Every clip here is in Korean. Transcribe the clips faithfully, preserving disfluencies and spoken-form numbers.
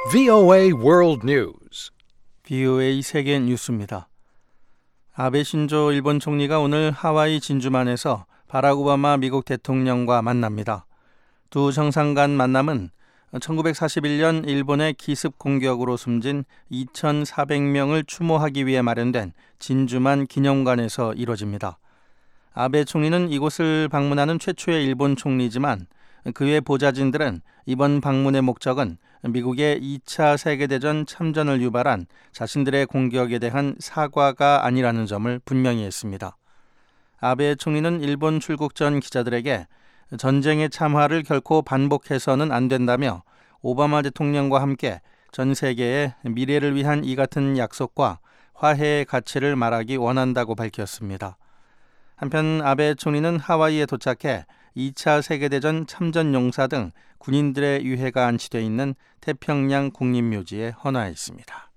브이오에이 World News. 브이오에이 세계 뉴스입니다. 아베 신조 일본 총리가 오늘 하와이 진주만에서 바락 오바마 미국 대통령과 만납니다. 두 정상 간 만남은 천구백사십일 년 일본의 기습 공격으로 숨진 이천사백 명을 추모하기 위해 마련된 진주만 기념관에서 이뤄집니다. 아베 총리는 이곳을 방문하는 최초의 일본 총리지만 그의 보좌진들은 이번 방문의 목적은 미국의 이 차 세계대전 참전을 유발한 자신들의 공격에 대한 사과가 아니라는 점을 분명히 했습니다. 아베 총리는 일본 출국 전 기자들에게 전쟁의 참화를 결코 반복해서는 안 된다며 오바마 대통령과 함께 전 세계의 미래를 위한 이 같은 약속과 화해의 가치를 말하기 원한다고 밝혔습니다. 한편 아베 총리는 하와이에 도착해 이 차 세계대전 참전 용사 등 군인들의 유해가 안치되어 있는 태평양 국립묘지에 헌화했습니다.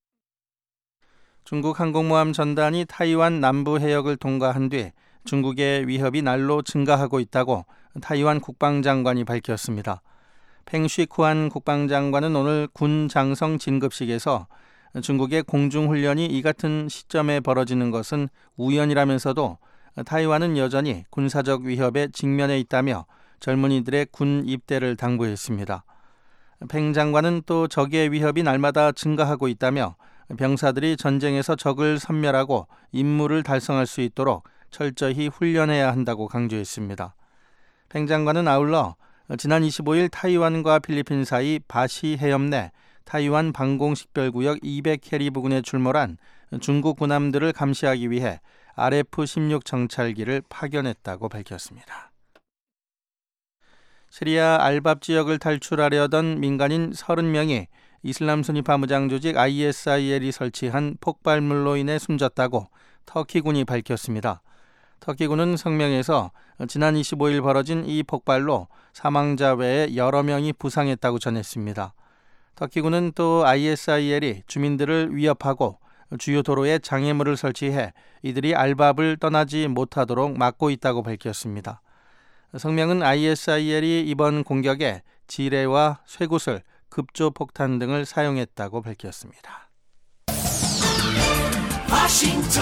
중국 항공모함 전단이 타이완 남부 해역을 통과한 뒤 중국의 위협이 날로 증가하고 있다고 타이완 국방장관이 밝혔습니다. 팽쉬쿠안 국방장관은 오늘 군 장성 진급식에서 중국의 공중훈련이 이 같은 시점에 벌어지는 것은 우연이라면서도 타이완은 여전히 군사적 위협에 직면해 있다며 젊은이들의 군 입대를 당부했습니다. 팽 장관은 또 적의 위협이 날마다 증가하고 있다며 병사들이 전쟁에서 적을 섬멸하고 임무를 달성할 수 있도록 철저히 훈련해야 한다고 강조했습니다. 팽 장관은 아울러 지난 이십오일 타이완과 필리핀 사이 바시 해협 내 타이완 방공식별구역 이백 캐리 부근에 출몰한 중국 군함들을 감시하기 위해 알에프 십육 정찰기를 파견했다고 밝혔습니다. 시리아 알밥 지역을 탈출하려던 민간인 서른 명이 이슬람 순위파 무장 조직 아이에스아이엘이 설치한 폭발물로 인해 숨졌다고 터키군이 밝혔습니다. 터키군은 성명에서 지난 이십오일 벌어진 이 폭발로 사망자 외에 여러 명이 부상했다고 전했습니다. 터키군은 또 아이에스아이엘이 주민들을 위협하고 주요 도로에 장애물을 설치해 이들이 알밥을 떠나지 못하도록 막고 있다고 밝혔습니다. 성명은 아이에스아이엘이 이번 공격에 지뢰와 쇠구슬, 급조폭탄 등을 사용했다고 밝혔습니다. 워싱턴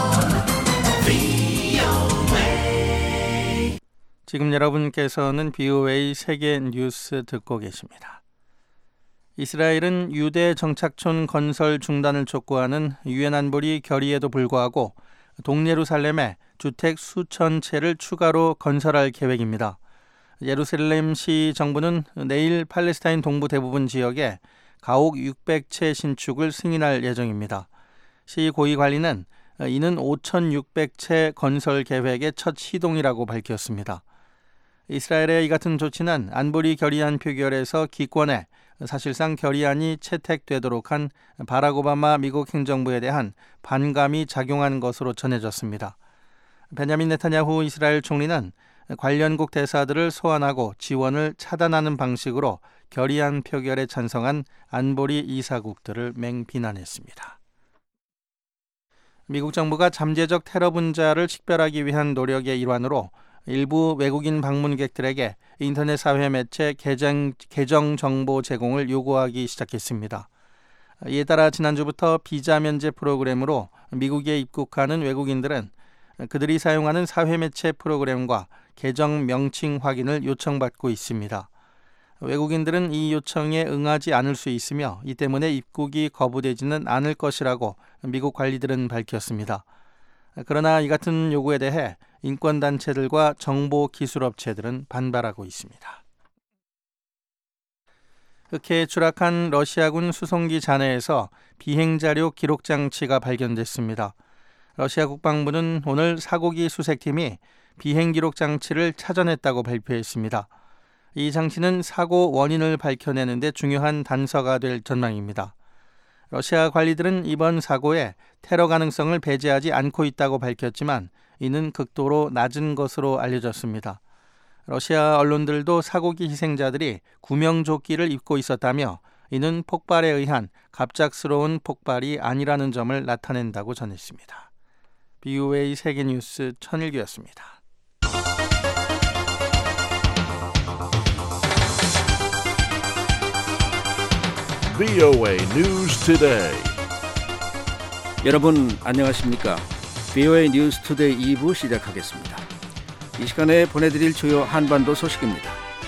브이오에이. 지금 여러분께서는 브이오에이 세계 뉴스 듣고 계십니다. 이스라엘은 유대 정착촌 건설 중단을 촉구하는 유엔 안보리 결의에도 불구하고 동예루살렘에 주택 수천 채를 추가로 건설할 계획입니다. 예루살렘시 정부는 내일 팔레스타인 동부 대부분 지역에 가옥 육백 채 신축을 승인할 예정입니다. 시 고위관리는 이는 오천육백 채 건설 계획의 첫 시동이라고 밝혔습니다. 이스라엘의 이 같은 조치는 안보리 결의안 표결에서 기권해 사실상 결의안이 채택되도록 한 바락 오바마 미국 행정부에 대한 반감이 작용한 것으로 전해졌습니다. 베냐민 네타냐후 이스라엘 총리는 관련국 대사들을 소환하고 지원을 차단하는 방식으로 결의안 표결에 찬성한 안보리 이사국들을 맹비난했습니다. 미국 정부가 잠재적 테러 분자를 식별하기 위한 노력의 일환으로 일부 외국인 방문객들에게 인터넷 사회 매체 계정, 계정 정보 제공을 요구하기 시작했습니다. 이에 따라 지난주부터 비자 면제 프로그램으로 미국에 입국하는 외국인들은 그들이 사용하는 사회 매체 프로그램과 계정 명칭 확인을 요청받고 있습니다. 외국인들은 이 요청에 응하지 않을 수 있으며 이 때문에 입국이 거부되지는 않을 것이라고 미국 관리들은 밝혔습니다. 그러나 이 같은 요구에 대해 인권단체들과 정보기술업체들은 반발하고 있습니다. 흑해에 추락한 러시아군 수송기 잔해에서 비행자료 기록장치가 발견됐습니다. 러시아 국방부는 오늘 사고기 수색팀이 비행기록장치를 찾아냈다고 발표했습니다. 이 장치는 사고 원인을 밝혀내는 데 중요한 단서가 될 전망입니다. 러시아 관리들은 이번 사고에 테러 가능성을 배제하지 않고 있다고 밝혔지만 이는 극도로 낮은 것으로 알려졌습니다. 러시아 언론들도 사고기 희생자들이 구명조끼를 입고 있었다며 이는 폭발에 의한 갑작스러운 폭발이 아니라는 점을 나타낸다고 전했습니다. 브이오에이 세계뉴스 천일규였습니다. 브이오에이 News Today. 여러분 안녕하십니까? 브이오에이 뉴스 투데이 이 부 시작하겠습니다. 이 시간에 보내드릴 주요 한반도 소식입니다.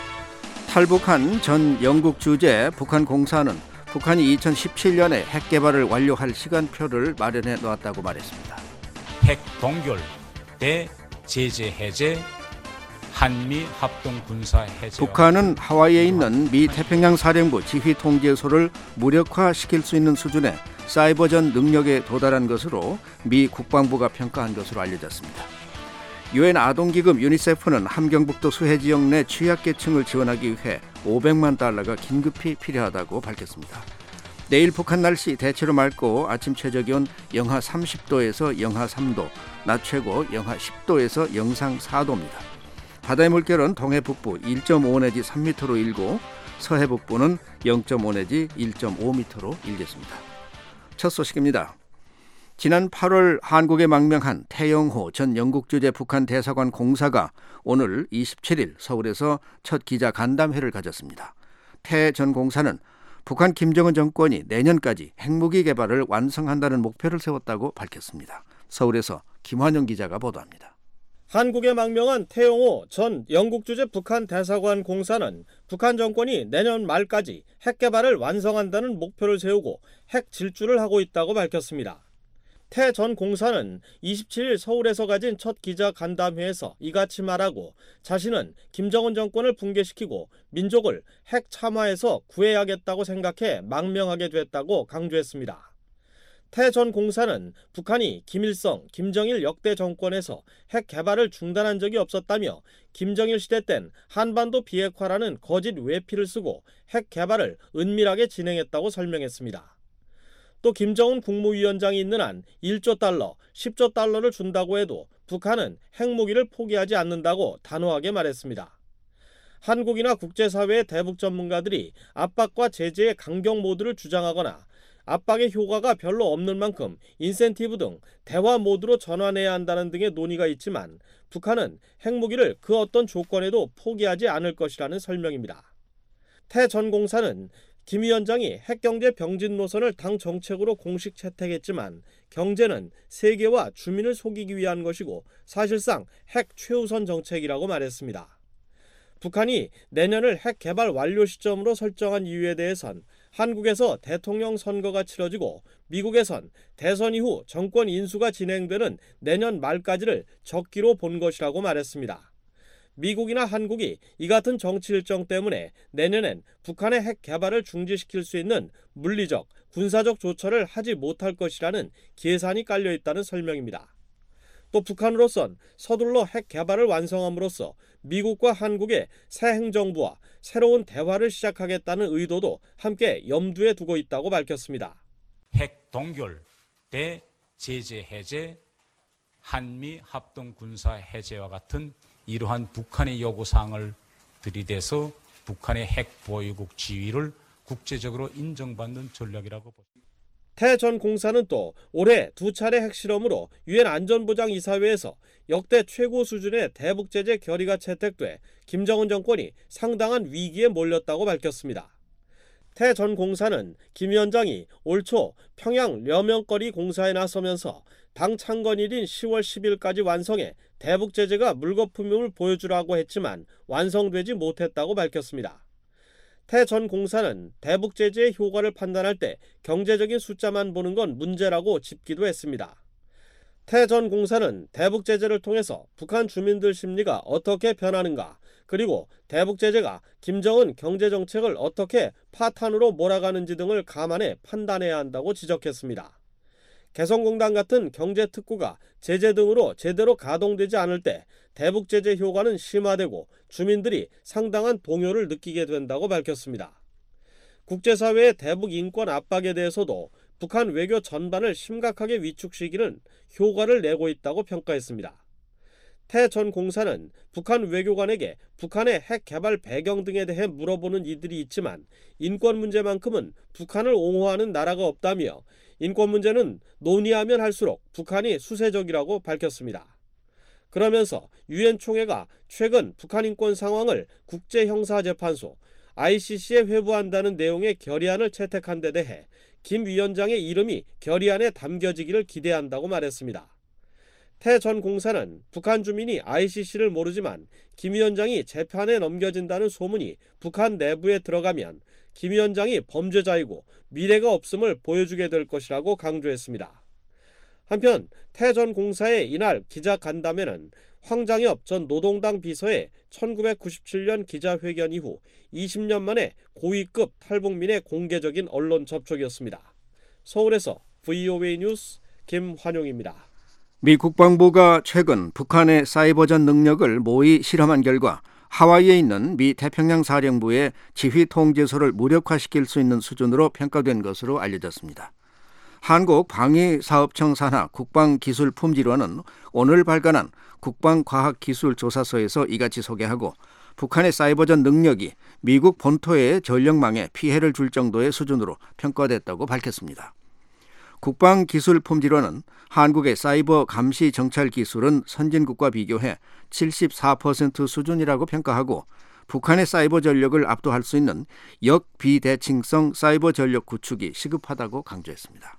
탈북한 전 영국 주재 북한 공사는 북한이 이천십칠 년에 핵 개발을 완료할 시간표를 마련해 놓았다고 말했습니다. 핵 동결, 대제재 해제, 한미 합동 군사 해제. 북한은 하와이에 있는 미 태평양 사령부 지휘 통제소를 무력화시킬 수 있는 수준의 사이버전 능력에 도달한 것으로 미 국방부가 평가한 것으로 알려졌습니다. 유엔 아동기금 유니세프는 함경북도 수해지역 내 취약계층을 지원하기 위해 오백만 달러가 긴급히 필요하다고 밝혔습니다. 내일 북한 날씨 대체로 맑고 아침 최저기온 영하 삼십 도에서 영하 삼 도, 낮 최고 영하 십 도에서 영상 사 도입니다. 바다의 물결은 동해 북부 일 점 오 내지 삼 미터로 일고 서해 북부는 영 점 오 내지 일 점 오 미터로 일겠습니다. 첫 소식입니다. 지난 팔월 한국에 망명한 태영호 전 영국 주재 북한 대사관 공사가 오늘 이십칠 일 서울에서 첫 기자 간담회를 가졌습니다. 태 전 공사는 북한 김정은 정권이 내년까지 핵무기 개발을 완성한다는 목표를 세웠다고 밝혔습니다. 서울에서 김환영 기자가 보도합니다. 한국에 망명한 태영호 전 영국 주재 북한 대사관 공사는 북한 정권이 내년 말까지 핵 개발을 완성한다는 목표를 세우고 핵 질주를 하고 있다고 밝혔습니다. 태 전 공사는 이십칠 일 서울에서 가진 첫 기자 간담회에서 이같이 말하고 자신은 김정은 정권을 붕괴시키고 민족을 핵 참화에서 구해야겠다고 생각해 망명하게 됐다고 강조했습니다. 태 전 공사는 북한이 김일성, 김정일 역대 정권에서 핵 개발을 중단한 적이 없었다며 김정일 시대 땐 한반도 비핵화라는 거짓 외피를 쓰고 핵 개발을 은밀하게 진행했다고 설명했습니다. 또 김정은 국무위원장이 있는 한 일조 달러, 십조 달러를 준다고 해도 북한은 핵무기를 포기하지 않는다고 단호하게 말했습니다. 한국이나 국제사회의 대북 전문가들이 압박과 제재의 강경 모드를 주장하거나 압박의 효과가 별로 없는 만큼 인센티브 등 대화 모드로 전환해야 한다는 등의 논의가 있지만 북한은 핵무기를 그 어떤 조건에도 포기하지 않을 것이라는 설명입니다. 태 전 공사는 김 위원장이 핵경제 병진 노선을 당 정책으로 공식 채택했지만 경제는 세계와 주민을 속이기 위한 것이고 사실상 핵 최우선 정책이라고 말했습니다. 북한이 내년을 핵 개발 완료 시점으로 설정한 이유에 대해선 한국에서 대통령 선거가 치러지고 미국에선 대선 이후 정권 인수가 진행되는 내년 말까지를 적기로 본 것이라고 말했습니다. 미국이나 한국이 이 같은 정치 일정 때문에 내년엔 북한의 핵 개발을 중지시킬 수 있는 물리적, 군사적 조처를 하지 못할 것이라는 계산이 깔려 있다는 설명입니다. 또 북한으로선 서둘러 핵 개발을 완성함으로써 미국과 한국의 새 행정부와 새로운 대화를 시작하겠다는 의도도 함께 염두에 두고 있다고 밝혔습니다. 핵 동결, 대제재 해제, 한미 합동 군사 해제와 같은 이러한 북한의 요구사항을 들이대서 북한의 핵 보유국 지위를 국제적으로 인정받는 전략이라고 봅니다. 태 전 공사는 또 올해 두 차례 핵실험으로 유엔 안전보장이사회에서 역대 최고 수준의 대북제재 결의가 채택돼 김정은 정권이 상당한 위기에 몰렸다고 밝혔습니다. 태 전 공사는 김 위원장이 올 초 평양 려명거리 공사에 나서면서 당 창건일인 시월 십일까지 완성해 대북제재가 물거품임을 보여주라고 했지만 완성되지 못했다고 밝혔습니다. 태 전 공사는 대북제재의 효과를 판단할 때 경제적인 숫자만 보는 건 문제라고 짚기도 했습니다. 태 전 공사는 대북제재를 통해서 북한 주민들 심리가 어떻게 변하는가, 그리고 대북제재가 김정은 경제정책을 어떻게 파탄으로 몰아가는지 등을 감안해 판단해야 한다고 지적했습니다. 개성공단 같은 경제특구가 제재 등으로 제대로 가동되지 않을 때 대북제재 효과는 심화되고 주민들이 상당한 동요를 느끼게 된다고 밝혔습니다. 국제사회의 대북 인권 압박에 대해서도 북한 외교 전반을 심각하게 위축시키는 효과를 내고 있다고 평가했습니다. 태 전 공사는 북한 외교관에게 북한의 핵 개발 배경 등에 대해 물어보는 이들이 있지만 인권 문제만큼은 북한을 옹호하는 나라가 없다며 인권 문제는 논의하면 할수록 북한이 수세적이라고 밝혔습니다. 그러면서 유엔 총회가 최근 북한 인권 상황을 국제형사재판소, 아이씨씨에 회부한다는 내용의 결의안을 채택한 데 대해 김 위원장의 이름이 결의안에 담겨지기를 기대한다고 말했습니다. 태 전 공사는 북한 주민이 아이씨씨를 모르지만 김 위원장이 재판에 넘겨진다는 소문이 북한 내부에 들어가면 김 위원장이 범죄자이고 미래가 없음을 보여주게 될 것이라고 강조했습니다. 한편 태 전 공사의 이날 기자간담회는 황장엽 전 노동당 비서의 천구백구십칠 년 기자회견 이후 이십 년 만에 고위급 탈북민의 공개적인 언론 접촉이었습니다. 서울에서 브이오에이 뉴스 김환용입니다. 미 국방부가 최근 북한의 사이버전 능력을 모의 실험한 결과 하와이에 있는 미 태평양 사령부의 지휘 통제소를 무력화시킬 수 있는 수준으로 평가된 것으로 알려졌습니다. 한국방위사업청 산하 국방기술품질원은 오늘 발간한 국방과학기술조사서에서 이같이 소개하고 북한의 사이버전 능력이 미국 본토의 전력망에 피해를 줄 정도의 수준으로 평가됐다고 밝혔습니다. 국방기술품질원은 한국의 사이버 감시 정찰 기술은 선진국과 비교해 칠십사 퍼센트 수준이라고 평가하고 북한의 사이버 전력을 압도할 수 있는 역비대칭성 사이버 전력 구축이 시급하다고 강조했습니다.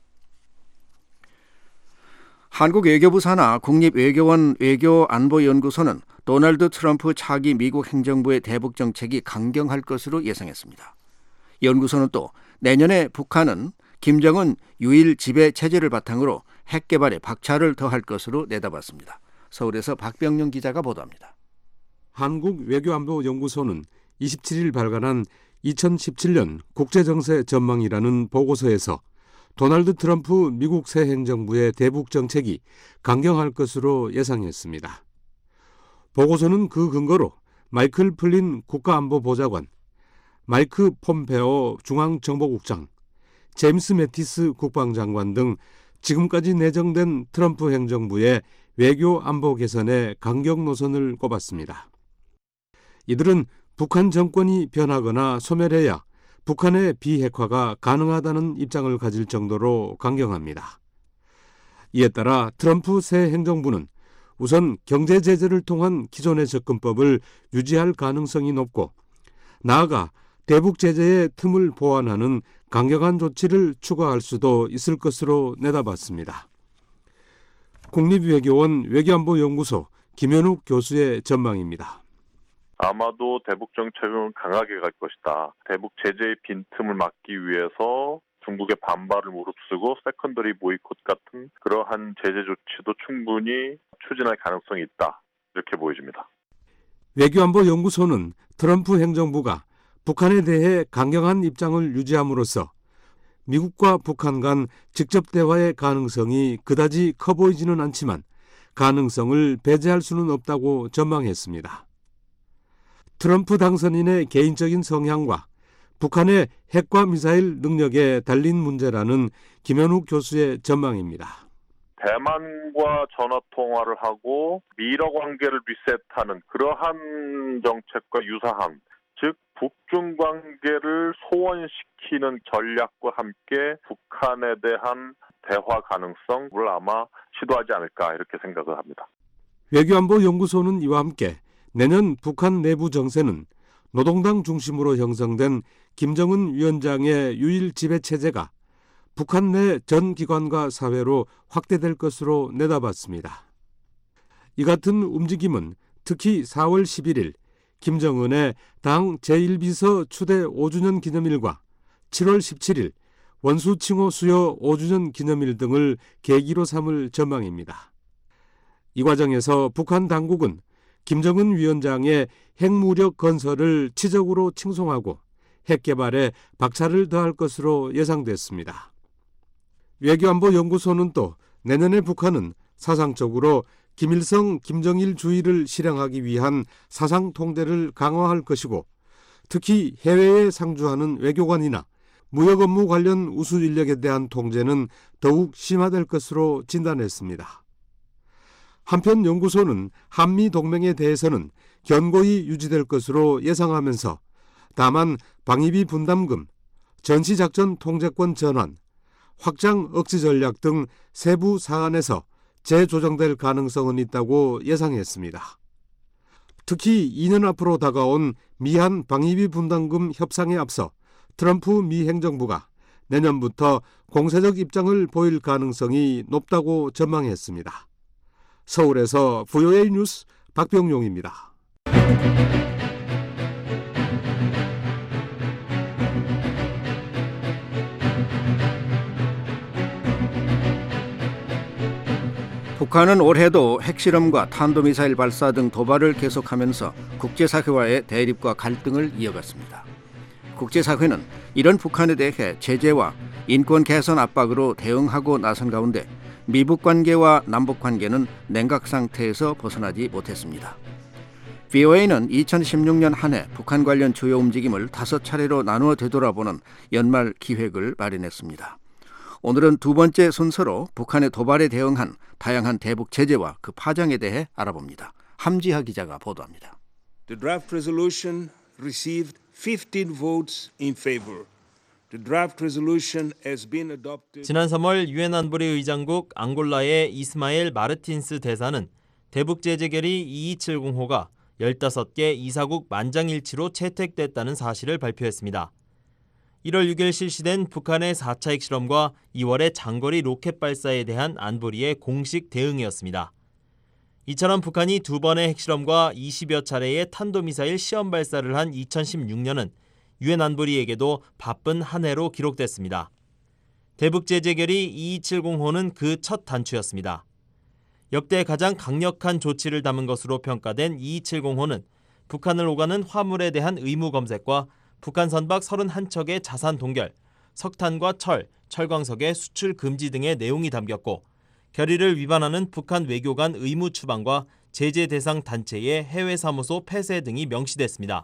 한국 외교부 산하 국립외교원 외교안보연구소는 도널드 트럼프 차기 미국 행정부의 대북 정책이 강경할 것으로 예상했습니다. 연구소는 또 내년에 북한은 김정은 유일 지배 체제를 바탕으로 핵 개발에 박차를 더할 것으로 내다봤습니다. 서울에서 박병용 기자가 보도합니다. 한국외교안보연구소는 이십칠 일 발간한 이천십칠 년 국제정세 전망이라는 보고서에서 도널드 트럼프 미국 새 행정부의 대북 정책이 강경할 것으로 예상했습니다. 보고서는 그 근거로 마이클 플린 국가안보보좌관, 마이크 폼페오 중앙정보국장, 제임스 매티스 국방장관 등 지금까지 내정된 트럼프 행정부의 외교 안보 개선에 강경 노선을 꼽았습니다. 이들은 북한 정권이 변하거나 소멸해야 북한의 비핵화가 가능하다는 입장을 가질 정도로 강경합니다. 이에 따라 트럼프 새 행정부는 우선 경제 제재를 통한 기존의 접근법을 유지할 가능성이 높고 나아가 대북 제재의 틈을 보완하는 강경한 조치를 추가할 수도 있을 것으로 내다봤습니다. 국립외교원 외교안보연구소 김현욱 교수의 전망입니다. 아마도 대북 정책은 강하게 갈 것이다. 대북 제재의 빈틈을 막기 위해서 중국의 반발을 무릅쓰고 세컨더리 보이콧 같은 그러한 제재 조치도 충분히 추진할 가능성이 있다. 이렇게 보여집니다. 외교안보연구소는 트럼프 행정부가 북한에 대해 강경한 입장을 유지함으로써 미국과 북한 간 직접 대화의 가능성이 그다지 커 보이지는 않지만 가능성을 배제할 수는 없다고 전망했습니다. 트럼프 당선인의 개인적인 성향과 북한의 핵과 미사일 능력에 달린 문제라는 김현욱 교수의 전망입니다. 대만과 전화통화를 하고 미러 관계를 리셋하는 그러한 정책과 유사한, 즉 북중 관계를 소원시키는 전략과 함께 북한에 대한 대화 가능성을 아마 시도하지 않을까 이렇게 생각을 합니다. 외교안보연구소는 이와 함께 내년 북한 내부 정세는 노동당 중심으로 형성된 김정은 위원장의 유일 지배 체제가 북한 내 전 기관과 사회로 확대될 것으로 내다봤습니다. 이 같은 움직임은 특히 사월 십일일 김정은의 당 제일 비서 추대 오 주년 기념일과 칠월 십칠일 원수칭호 수여 오 주년 기념일 등을 계기로 삼을 전망입니다. 이 과정에서 북한 당국은 김정은 위원장의 핵무력 건설을 치적으로 칭송하고 핵 개발에 박차를 더할 것으로 예상됐습니다. 외교안보연구소는 또 내년에 북한은 사상적으로 김일성, 김정일 주의를 실행하기 위한 사상 통제를 강화할 것이고 특히 해외에 상주하는 외교관이나 무역 업무 관련 우수 인력에 대한 통제는 더욱 심화될 것으로 진단했습니다. 한편 연구소는 한미 동맹에 대해서는 견고히 유지될 것으로 예상하면서 다만 방위비 분담금, 전시작전 통제권 전환, 확장 억지 전략 등 세부 사안에서 재조정될 가능성은 있다고 예상했습니다. 특히 이 년 앞으로 다가온 미한 방위비 분담금 협상에 앞서 트럼프 미 행정부가 내년부터 공세적 입장을 보일 가능성이 높다고 전망했습니다. 서울에서 브이오에이 뉴스 박병용입니다. 북한은 올해도 핵실험과 탄도미사일 발사 등 도발을 계속하면서 국제사회와의 대립과 갈등을 이어갔습니다. 국제사회는 이런 북한에 대해 제재와 인권 개선 압박으로 대응하고 나선 가운데 미북 관계와 남북 관계는 냉각 상태에서 벗어나지 못했습니다. 브이오에이는 이천십육 년 한 해 북한 관련 주요 움직임을 다섯 차례로 나누어 되돌아보는 연말 기획을 마련했습니다. 오늘은 두 번째 순서로 북한의 도발에 대응한 다양한 대북 제재와 그 파장에 대해 알아봅니다. 함지하 기자가 보도합니다. The draft resolution received fifteen votes in favor. The draft resolution has been adopted. 지난 삼월 유엔 안보리 의장국 앙골라의 이스마엘 마르틴스 대사는 대북 제재 결의 이이칠공 호가 열다섯 개 이사국 만장일치로 채택됐다는 사실을 발표했습니다. 일월 육일 실시된 북한의 사 차 핵실험과 이월의 장거리 로켓 발사에 대한 안보리의 공식 대응이었습니다. 이처럼 북한이 두 번의 핵실험과 이십여 차례의 탄도미사일 시험 발사를 한 이천십육 년은 유엔 안보리에게도 바쁜 한 해로 기록됐습니다. 대북 제재 결의 이이칠공 호는 그 첫 단추였습니다. 역대 가장 강력한 조치를 담은 것으로 평가된 이이칠공 호는 북한을 오가는 화물에 대한 의무 검색과 북한 선박 서른한 척의 자산 동결, 석탄과 철, 철광석의 수출 금지 등의 내용이 담겼고 결의를 위반하는 북한 외교관 의무 추방과 제재 대상 단체의 해외 사무소 폐쇄 등이 명시됐습니다.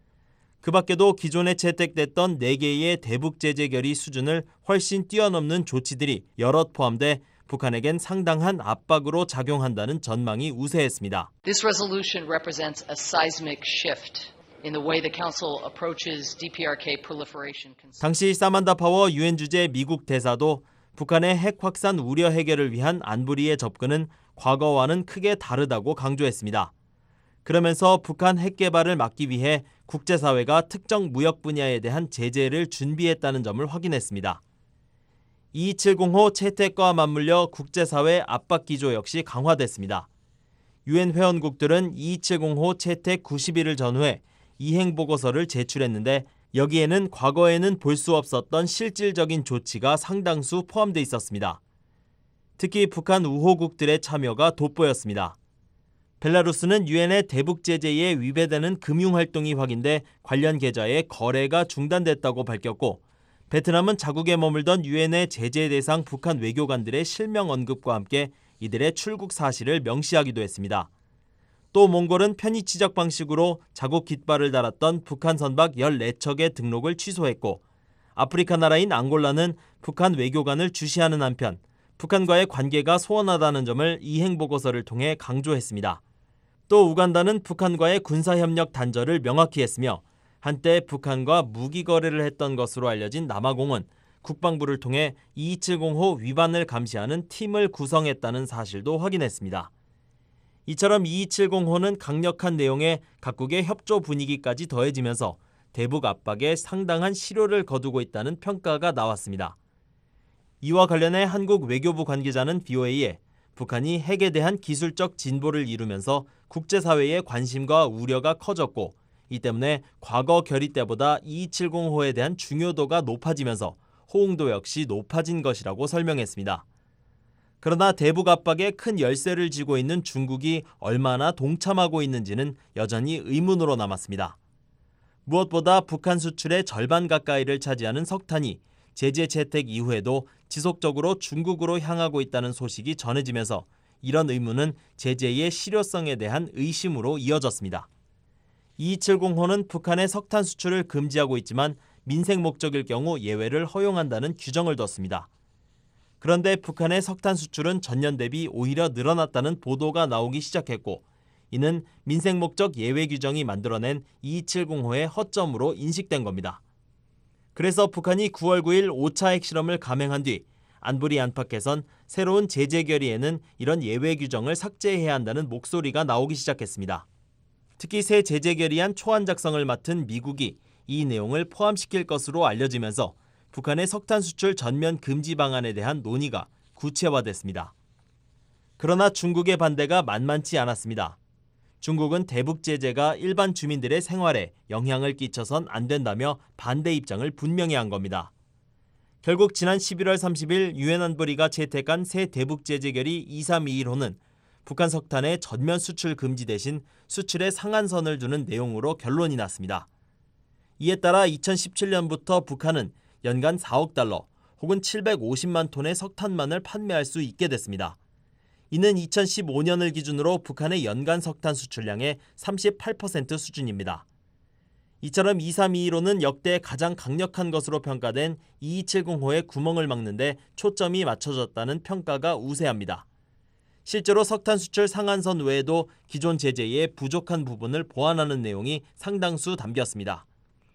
그 밖에도 기존에 채택됐던 네 개의 대북 제재 결의 수준을 훨씬 뛰어넘는 조치들이 여럿 포함돼 북한에겐 상당한 압박으로 작용한다는 전망이 우세했습니다. This resolution represents a seismic shift in the way the Council approaches 디피아르케이 proliferation. 당시 사만다 파워 유엔 주재 미국 대사도 북한의 핵 확산 우려 해결을 위한 안보리의 접근은 과거와는 크게 다르다고 강조했습니다. 그러면서 북한 핵 개발을 막기 위해 국제사회가 특정 무역 분야에 대한 제재를 준비했다는 점을 확인했습니다. 이이칠공 호 채택과 맞물려 국제사회 압박 기조 역시 강화됐습니다. 유엔 회원국들은 이이칠공 호 채택 구십 일을 전후해 이행 보고서를 제출했는데 여기에는 과거에는 볼 수 없었던 실질적인 조치가 상당수 포함돼 있었습니다. 특히 북한 우호국들의 참여가 돋보였습니다. 벨라루스는 유엔의 대북 제재에 위배되는 금융활동이 확인돼 관련 계좌의 거래가 중단됐다고 밝혔고 베트남은 자국에 머물던 유엔의 제재 대상 북한 외교관들의 실명 언급과 함께 이들의 출국 사실을 명시하기도 했습니다. 또 몽골은 편의 지적 방식으로 자국 깃발을 달았던 북한 선박 열네 척의 등록을 취소했고 아프리카 나라인 앙골라는 북한 외교관을 주시하는 한편 북한과의 관계가 소원하다는 점을 이행보고서를 통해 강조했습니다. 또 우간다는 북한과의 군사협력 단절을 명확히 했으며 한때 북한과 무기 거래를 했던 것으로 알려진 남아공은 국방부를 통해 이이칠공 호 위반을 감시하는 팀을 구성했다는 사실도 확인했습니다. 이처럼 이이칠공 호는 강력한 내용에 각국의 협조 분위기까지 더해지면서 대북 압박에 상당한 실효를 거두고 있다는 평가가 나왔습니다. 이와 관련해 한국 외교부 관계자는 브이오에이에 북한이 핵에 대한 기술적 진보를 이루면서 국제사회의 관심과 우려가 커졌고 이 때문에 과거 결의 때보다 이이칠공 호에 대한 중요도가 높아지면서 호응도 역시 높아진 것이라고 설명했습니다. 그러나 대북 압박에 큰 열쇠를 쥐고 있는 중국이 얼마나 동참하고 있는지는 여전히 의문으로 남았습니다. 무엇보다 북한 수출의 절반 가까이를 차지하는 석탄이 제재 채택 이후에도 지속적으로 중국으로 향하고 있다는 소식이 전해지면서 이런 의문은 제재의 실효성에 대한 의심으로 이어졌습니다. 이이칠공 호는 북한의 석탄 수출을 금지하고 있지만 민생 목적일 경우 예외를 허용한다는 규정을 뒀습니다. 그런데 북한의 석탄 수출은 전년 대비 오히려 늘어났다는 보도가 나오기 시작했고 이는 민생 목적 예외 규정이 만들어낸 이이칠공 호의 허점으로 인식된 겁니다. 그래서 북한이 구월 구일 오 차 핵실험을 감행한 뒤 안보리 안팎에선 새로운 제재 결의에는 이런 예외 규정을 삭제해야 한다는 목소리가 나오기 시작했습니다. 특히 새 제재 결의안 초안 작성을 맡은 미국이 이 내용을 포함시킬 것으로 알려지면서 북한의 석탄 수출 전면 금지 방안에 대한 논의가 구체화됐습니다. 그러나 중국의 반대가 만만치 않았습니다. 중국은 대북 제재가 일반 주민들의 생활에 영향을 끼쳐선 안 된다며 반대 입장을 분명히 한 겁니다. 결국 지난 십일월 삼십일 유엔 안보리가 채택한 새 대북 제재 결의 이삼이일호는 북한 석탄의 전면 수출 금지 대신 수출에 상한선을 두는 내용으로 결론이 났습니다. 이에 따라 이천십칠 년부터 북한은 연간 사억 달러 혹은 칠백오십만 톤의 석탄만을 판매할 수 있게 됐습니다. 이는 이천십오 년을 기준으로 북한의 연간 석탄 수출량의 삼십팔 퍼센트 수준입니다. 이처럼 이삼이일호는 역대 가장 강력한 것으로 평가된 이이칠공호의 구멍을 막는 데 초점이 맞춰졌다는 평가가 우세합니다. 실제로 석탄 수출 상한선 외에도 기존 제재의 부족한 부분을 보완하는 내용이 상당수 담겼습니다.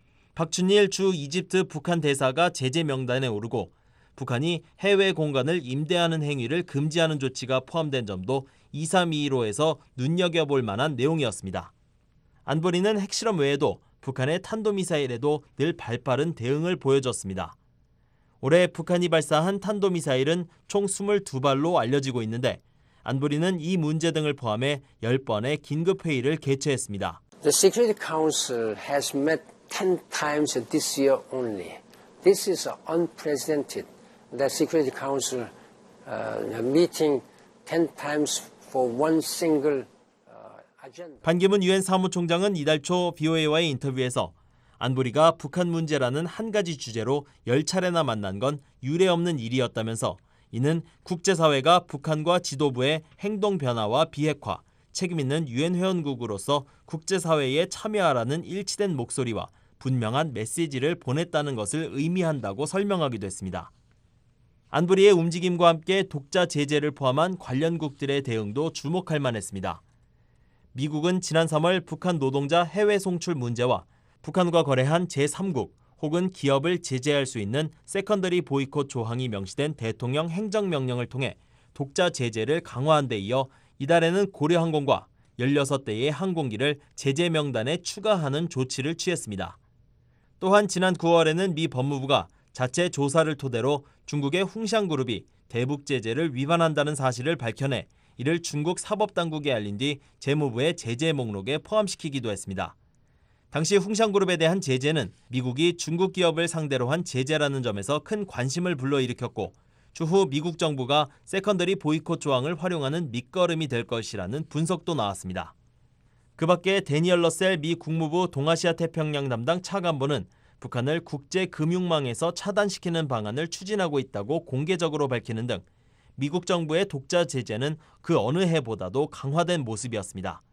박준일 주 이집트 북한 대사가 제재 명단에 오르고 북한이 해외 공간을 임대하는 행위를 금지하는 조치가 포함된 점도 이삼이일호에서 눈여겨볼 만한 내용이었습니다. 안보리는 핵실험 외에도 북한의 탄도미사일에도 늘 발빠른 대응을 보여줬습니다. 올해 북한이 발사한 탄도미사일은 총 이십이 발로 알려지고 있는데 안보리는 이 문제 등을 포함해 십 번의 긴급회의를 개최했습니다. The Security Council has met ten times this year only. This is unprecedented. The Security Council uh, meeting ten times for one single uh, 반기문 유엔 사무총장은 이달 초 브이오에이와의 인터뷰에서 안보리가 북한 문제라는 한 가지 주제로 열 차례나 만난 건 유례없는 일이었다면서 이는 국제사회가 북한과 지도부의 행동 변화와 비핵화, 책임있는 유엔 회원국으로서 국제사회에 참여하라는 일치된 목소리와 분명한 메시지를 보냈다는 것을 의미한다고 설명하기도 했습니다. 안보리의 움직임과 함께 독자 제재를 포함한 관련국들의 대응도 주목할 만했습니다. 미국은 지난 삼월 북한 노동자 해외 송출 문제와 북한과 거래한 제삼국 혹은 기업을 제재할 수 있는 세컨더리 보이콧 조항이 명시된 대통령 행정명령을 통해 독자 제재를 강화한 데 이어 이달에는 고려항공과 열여섯 대의 항공기를 제재 명단에 추가하는 조치를 취했습니다. 또한 지난 구월에는 미 법무부가 자체 조사를 토대로 중국의 홍샹그룹이 대북 제재를 위반한다는 사실을 밝혀내 이를 중국 사법당국에 알린 뒤 재무부의 제재 목록에 포함시키기도 했습니다. 당시 홍샹그룹에 대한 제재는 미국이 중국 기업을 상대로 한 제재라는 점에서 큰 관심을 불러일으켰고 추후 미국 정부가 세컨더리 보이콧 조항을 활용하는 밑거름이 될 것이라는 분석도 나왔습니다. 그 밖에 데니얼 러셀 미 국무부 동아시아 태평양 담당 차관보는 북한을 국제금융망에서 차단시키는 방안을 추진하고 있다고 공개적으로 밝히는 등 미국 정부의 독자 제재는 그 어느 해보다도 강화된 모습이었습니다.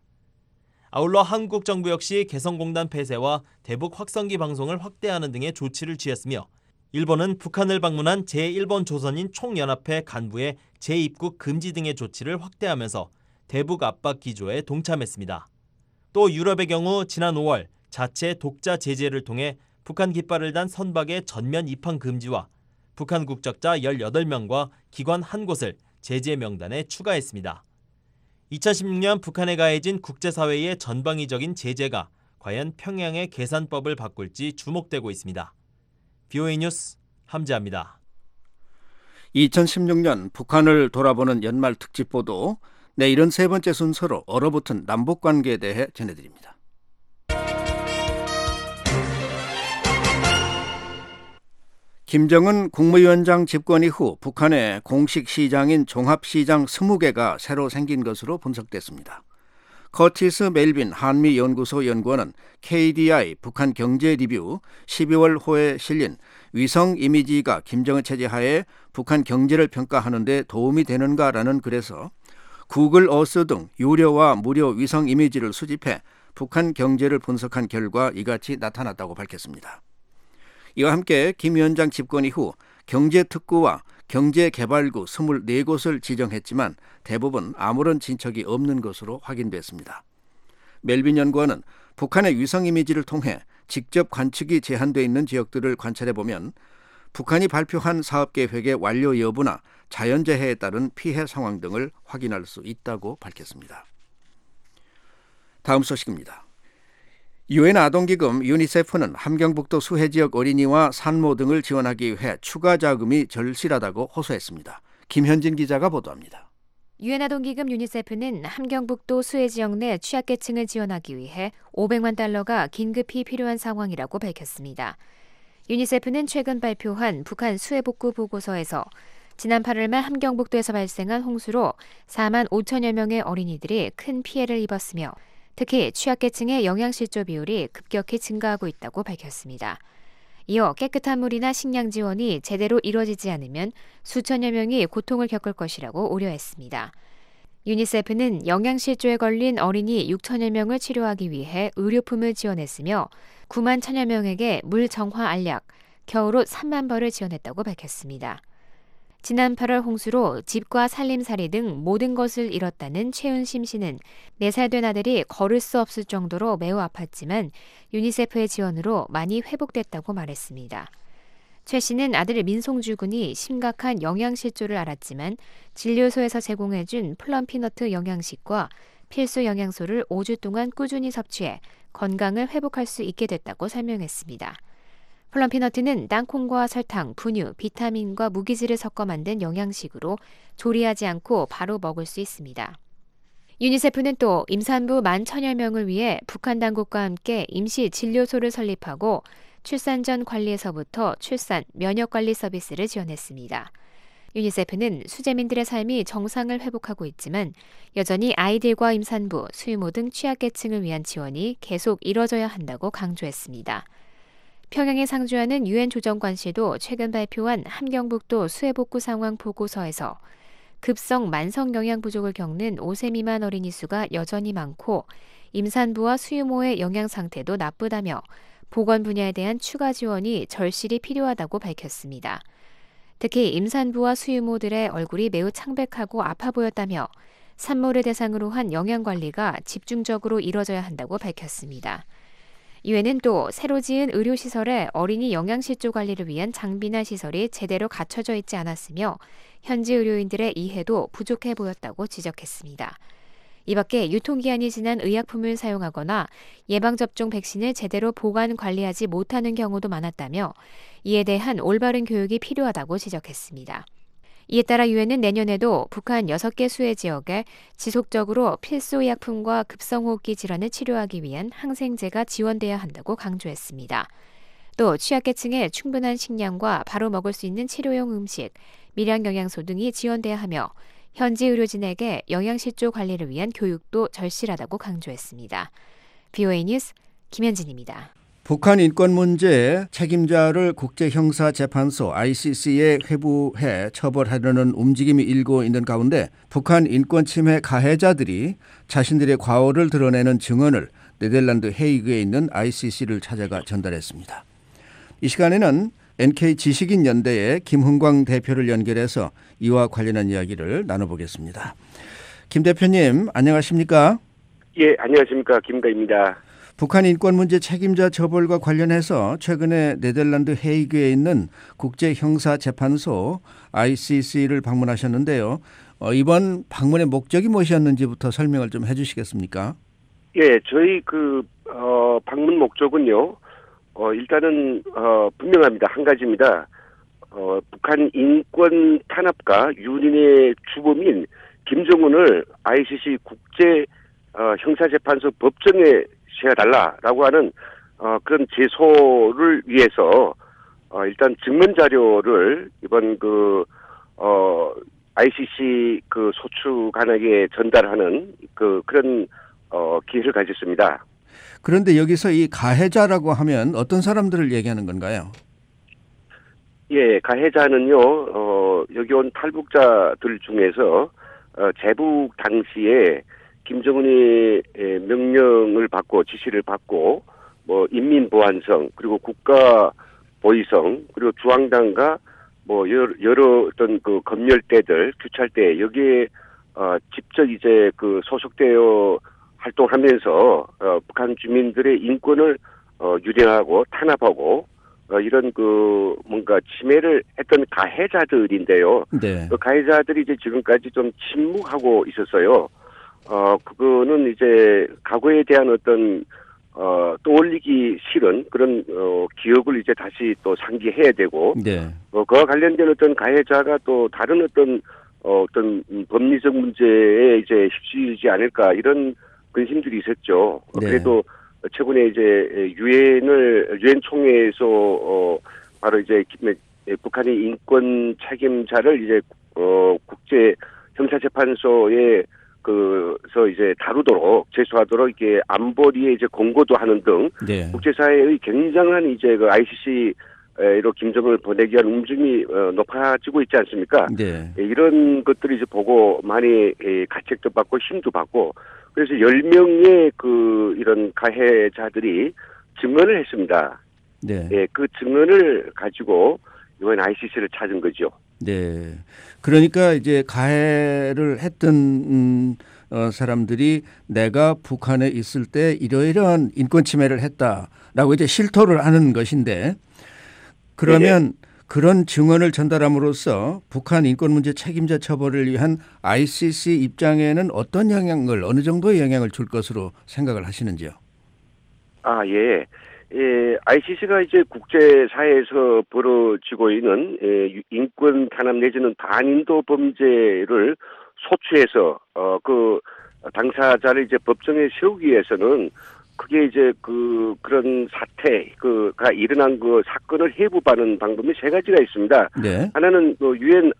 아울러 한국 정부 역시 개성공단 폐쇄와 대북 확성기 방송을 확대하는 등의 조치를 취했으며 일본은 북한을 방문한 제일본 조선인 총연합회 간부의 재입국 금지 등의 조치를 확대하면서 대북 압박 기조에 동참했습니다. 또 유럽의 경우 지난 오월 자체 독자 제재를 통해 북한 깃발을 단 선박의 전면 입항 금지와 북한 국적자 열여덟 명과 기관 한 곳을 제재 명단에 추가했습니다. 이천십육 년 북한에 가해진 국제사회의 전방위적인 제재가 과연 평양의 계산법을 바꿀지 주목되고 있습니다. 브이오에이 뉴스 함재합니다. 이천십육 년 북한을 돌아보는 연말 특집 보도, 내일은 세 번째 순서로 얼어붙은 남북관계에 대해 전해드립니다. 김정은 국무위원장 집권 이후 북한의 공식 시장인 종합시장 스무 개가 새로 생긴 것으로 분석됐습니다. 커티스 멜빈 한미연구소 연구원은 케이디아이 북한 경제리뷰 십이월 호에 실린 위성 이미지가 김정은 체제 하에 북한 경제를 평가하는 데 도움이 되는가라는 글에서 구글 어스 등 유료와 무료 위성 이미지를 수집해 북한 경제를 분석한 결과 이같이 나타났다고 밝혔습니다. 이와 함께 김 위원장 집권 이후 경제특구와 경제개발구 이십사 곳을 지정했지만 대부분 아무런 진척이 없는 것으로 확인됐습니다. 멜빈 연구원은 북한의 위성 이미지를 통해 직접 관측이 제한되어 있는 지역들을 관찰해보면 북한이 발표한 사업계획의 완료 여부나 자연재해에 따른 피해 상황 등을 확인할 수 있다고 밝혔습니다. 다음 소식입니다. 유엔 아동기금 유니세프는 함경북도 수해지역 어린이와 산모 등을 지원하기 위해 추가 자금이 절실하다고 호소했습니다. 김현진 기자가 보도합니다. 유엔 아동기금 유니세프는 함경북도 수해지역 내 취약계층을 지원하기 위해 오백만 달러가 긴급히 필요한 상황이라고 밝혔습니다. 유니세프는 최근 발표한 북한 수해복구 보고서에서 지난 팔월 말 함경북도에서 발생한 홍수로 사만 오천여 명의 어린이들이 큰 피해를 입었으며 특히 취약계층의 영양실조 비율이 급격히 증가하고 있다고 밝혔습니다. 이어 깨끗한 물이나 식량 지원이 제대로 이뤄지지 않으면 수천여 명이 고통을 겪을 것이라고 우려했습니다. 유니세프는 영양실조에 걸린 어린이 육천여 명을 치료하기 위해 의료품을 지원했으며 구만 천여 명에게 물 정화 알약, 겨울옷 삼만 벌을 지원했다고 밝혔습니다. 지난 팔월 홍수로 집과 살림살이 등 모든 것을 잃었다는 최은심 씨는 네 살 된 아들이 걸을 수 없을 정도로 매우 아팠지만 유니세프의 지원으로 많이 회복됐다고 말했습니다. 최 씨는 아들 민송주 군이 심각한 영양실조를 알았지만 진료소에서 제공해준 플럼피너트 영양식과 필수 영양소를 오 주 동안 꾸준히 섭취해 건강을 회복할 수 있게 됐다고 설명했습니다. 플럼피너트는 땅콩과 설탕, 분유, 비타민과 무기질을 섞어 만든 영양식으로 조리하지 않고 바로 먹을 수 있습니다. 유니세프는 또 임산부 만 천여 명을 위해 북한 당국과 함께 임시 진료소를 설립하고 출산 전 관리에서부터 출산, 면역관리 서비스를 지원했습니다. 유니세프는 수재민들의 삶이 정상을 회복하고 있지만 여전히 아이들과 임산부, 수유모 등 취약계층을 위한 지원이 계속 이뤄져야 한다고 강조했습니다. 평양에 상주하는 유엔 조정관실도 최근 발표한 함경북도 수해복구 상황 보고서에서 급성 만성 영양 부족을 겪는 오 세 미만 어린이 수가 여전히 많고 임산부와 수유모의 영양 상태도 나쁘다며 보건 분야에 대한 추가 지원이 절실히 필요하다고 밝혔습니다. 특히 임산부와 수유모들의 얼굴이 매우 창백하고 아파 보였다며 산모를 대상으로 한 영양관리가 집중적으로 이뤄져야 한다고 밝혔습니다. 유엔은 또 새로 지은 의료시설에 어린이 영양실조 관리를 위한 장비나 시설이 제대로 갖춰져 있지 않았으며 현지 의료인들의 이해도 부족해 보였다고 지적했습니다. 이 밖에 유통기한이 지난 의약품을 사용하거나 예방접종 백신을 제대로 보관 관리하지 못하는 경우도 많았다며 이에 대한 올바른 교육이 필요하다고 지적했습니다. 이에 따라 유엔은 내년에도 북한 여섯 개 수해 지역에 지속적으로 필수 의약품과 급성호흡기 질환을 치료하기 위한 항생제가 지원돼야 한다고 강조했습니다. 또 취약계층에 충분한 식량과 바로 먹을 수 있는 치료용 음식, 미량 영양소 등이 지원돼야 하며 현지 의료진에게 영양실조 관리를 위한 교육도 절실하다고 강조했습니다. 브이오에이 뉴스 김현진입니다. 북한 인권 문제 책임자를 국제형사재판소 아이씨씨에 회부해 처벌하려는 움직임이 일고 있는 가운데 북한 인권 침해 가해자들이 자신들의 과오를 드러내는 증언을 네덜란드 헤이그에 있는 아이씨씨를 찾아가 전달했습니다. 이 시간에는 엔케이 지식인연대의 김흥광 대표를 연결해서 이와 관련한 이야기를 나눠보겠습니다. 김 대표님 안녕하십니까? 예, 안녕하십니까. 김가입니다. 북한 인권 문제 책임자 처벌과 관련해서 최근에 네덜란드 헤이그에 있는 국제형사재판소 아이씨씨를 방문하셨는데요. 어, 이번 방문의 목적이 무엇이었는지부터 설명을 좀 해주시겠습니까? 예, 저희 그 어, 방문 목적은요. 어, 일단은 어, 분명합니다. 한 가지입니다. 어, 북한 인권 탄압과 유린의 주범인 김정은을 아이씨씨 국제 어, 형사재판소 법정에 세워달라라고 하는 어, 그런 제소를 위해서 어, 일단 증언 자료를 이번 그 어, 아이씨씨 그 소추관에게 전달하는 그 그런 어, 기회를 가졌습니다. 그런데 여기서 이 가해자라고 하면 어떤 사람들을 얘기하는 건가요? 예, 가해자는요. 어, 여기 온 탈북자들 중에서 어, 재북 당시에 김정은이 명령을 받고 지시를 받고 뭐 인민보안성 그리고 국가보위성 그리고 중앙당과 뭐 여러, 여러 어떤 그 검열대들 규찰대 여기에 어, 직접 이제 그 소속되어 활동하면서 어, 북한 주민들의 인권을 어, 유린하고 탄압하고 어, 이런 그 뭔가 침해를 했던 가해자들인데요. 네. 그 가해자들이 이제 지금까지 좀 침묵하고 있었어요. 어 그거는 이제 과거에 대한 어떤 어 떠올리기 싫은 그런 어 기억을 이제 다시 또 상기해야 되고, 네. 어 그와 관련된 어떤 가해자가 또 다른 어떤 어, 어떤 법리적 문제에 이제 휩쓸리지 않을까 이런 근심들이 있었죠. 네. 그래도 최근에 이제 유엔을 유엔 총회에서 어 바로 이제 북한의 인권 책임자를 이제 어 국제 형사재판소에 그서 이제 다루도록 제소하도록 이렇게 안보리에 이제 공고도 하는 등 네. 국제사회의 굉장한 이제 그 아이씨씨 로 김정을 보내기 위한 움직임이 높아지고 있지 않습니까? 네. 이런 것들을 이제 보고 많이 가책도 받고 힘도 받고, 그래서 열 명의 그 이런 가해자들이 증언을 했습니다. 네. 예, 그 증언을 가지고 이번 아이씨씨를 찾은 거죠. 네. 그러니까 이제 가해를 했던 음, 어, 사람들이 내가 북한에 있을 때 이러이러한 인권 침해를 했다라고 이제 실토를 하는 것인데, 그러면 네네. 그런 증언을 전달함으로써 북한 인권 문제 책임자 처벌을 위한 아이씨씨 입장에는 어떤 영향을, 어느 정도의 영향을 줄 것으로 생각을 하시는지요? 아, 예. 예, 아이씨씨가 이제 국제사회에서 벌어지고 있는 예, 인권 탄압 내지는 반인도 범죄를 소추해서 어, 그 당사자를 이제 법정에 세우기 위해서는 그게 이제 그 그런 사태 그가 일어난 그 사건을 해부하는 방법이 세 가지가 있습니다. 네. 하나는 그 유엔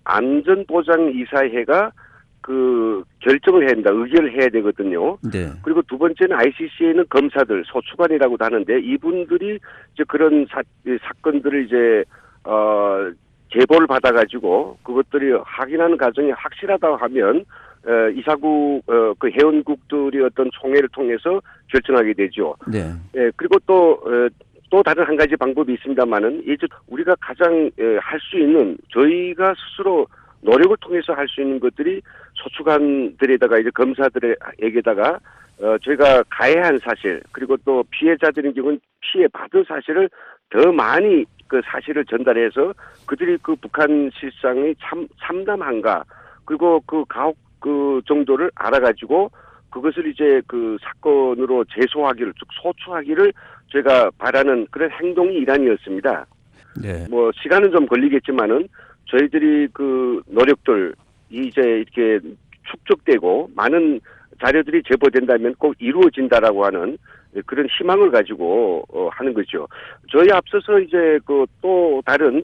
안전보장이사회가 그 결정을 해야 된다, 의결을 해야 되거든요. 네. 그리고 두 번째는 아이씨씨에는 검사들, 소추관이라고도 하는데 이분들이 이제 그런 사, 사건들을 이제 어 제보를 받아가지고 그것들이 확인하는 과정이 확실하다고 하면 어, 이사국 어, 그 회원국들이 어떤 총회를 통해서 결정하게 되죠. 네. 예, 그리고 또 어, 또 다른 한 가지 방법이 있습니다만은 이제 우리가 가장 할 수 있는, 저희가 스스로 노력을 통해서 할 수 있는 것들이 소추관들에다가 이제 검사들에게다가 어, 저희가 가해한 사실, 그리고 또 피해자들인 경우는 피해 받은 사실을 더 많이 그 사실을 전달해서 그들이 그 북한 실상이 참 참담한가, 그리고 그 가혹 그 정도를 알아가지고 그것을 이제 그 사건으로 제소하기를, 즉 소추하기를 제가 바라는 그런 행동이 일환이었습니다. 네. 뭐 시간은 좀 걸리겠지만은 저희들이 그 노력들 이제 이렇게 축적되고 많은 자료들이 제보된다면 꼭 이루어진다라고 하는 그런 희망을 가지고 어, 하는 거죠. 저희 앞서서 이제 그 또 다른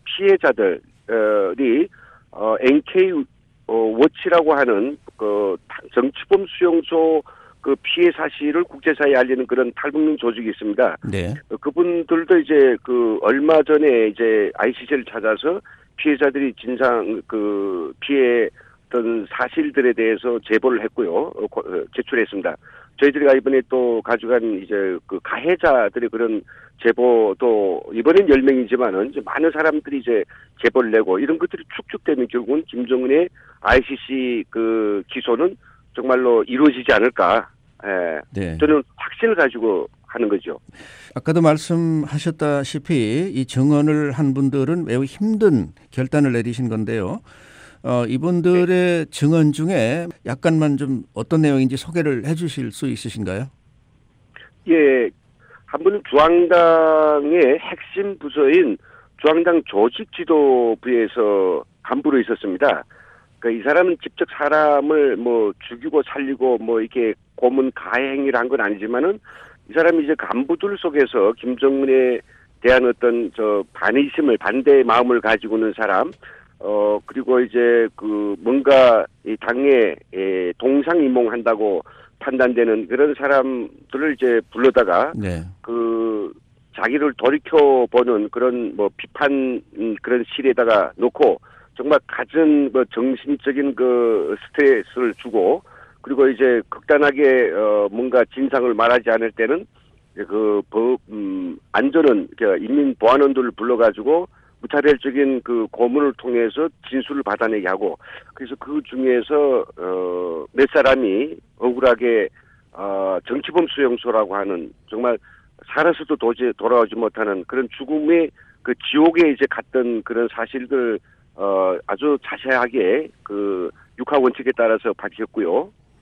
피해자들이 어, 엔케이 어, 워치라고 하는 그 정치범 수용소 그 피해 사실을 국제사회에 알리는 그런 탈북민 조직이 있습니다. 네. 어, 그분들도 이제 그 얼마 전에 이제 아이씨씨를 찾아서 피해자들이 진상 그 피해 어떤 사실들에 대해서 제보를 했고요. 어, 어, 제출했습니다. 저희들이 이번에 또 가져간 이제 그 가해자들의 그런 제보도 이번엔 열 명이지만은 이제 많은 사람들이 이제 제보를 내고 이런 것들이 축적되면 결국은 김정은의 아이씨씨 그 기소는 정말로 이루어지지 않을까. 예. 네. 저는 확신을 가지고 하는 거죠. 아까도 말씀하셨다시피 이 증언을 한 분들은 매우 힘든 결단을 내리신 건데요. 어, 이분들의 네. 증언 중에 약간만 좀 어떤 내용인지 소개를 해 주실 수 있으신가요? 예. 한 분은 중앙당의 핵심 부서인 중앙당 조직지도부에서 간부로 있었습니다. 그러니까 이 사람은 직접 사람을 뭐 죽이고 살리고 뭐 이렇게 고문 가해 행위를 한 건 아니지만은 이 사람이 이제 간부들 속에서 김정은에 대한 어떤 저 반의심을, 반대의 마음을 가지고 있는 사람, 어 그리고 이제 그 뭔가 이 당에 에, 동상이몽한다고 판단되는 그런 사람들을 이제 불러다가 네. 그 자기를 돌이켜 보는 그런 뭐 비판 그런 실에다가 놓고 정말 갖은 뭐 정신적인 그 스트레스를 주고, 그리고 이제 극단하게 어 뭔가 진상을 말하지 않을 때는 그 법 음 안전은 인민보안원들을 불러가지고 무차별적인 그 고문을 통해서 진술을 받아내게 하고, 그래서 그 중에서 어 몇 사람이 억울하게 어 정치범 수용소라고 하는 정말 살아서도 도저히 돌아오지 못하는 그런 죽음의 그 지옥에 이제 갔던 그런 사실들 어 아주 자세하게 그 육하 원칙에 따라서 밝혔고요.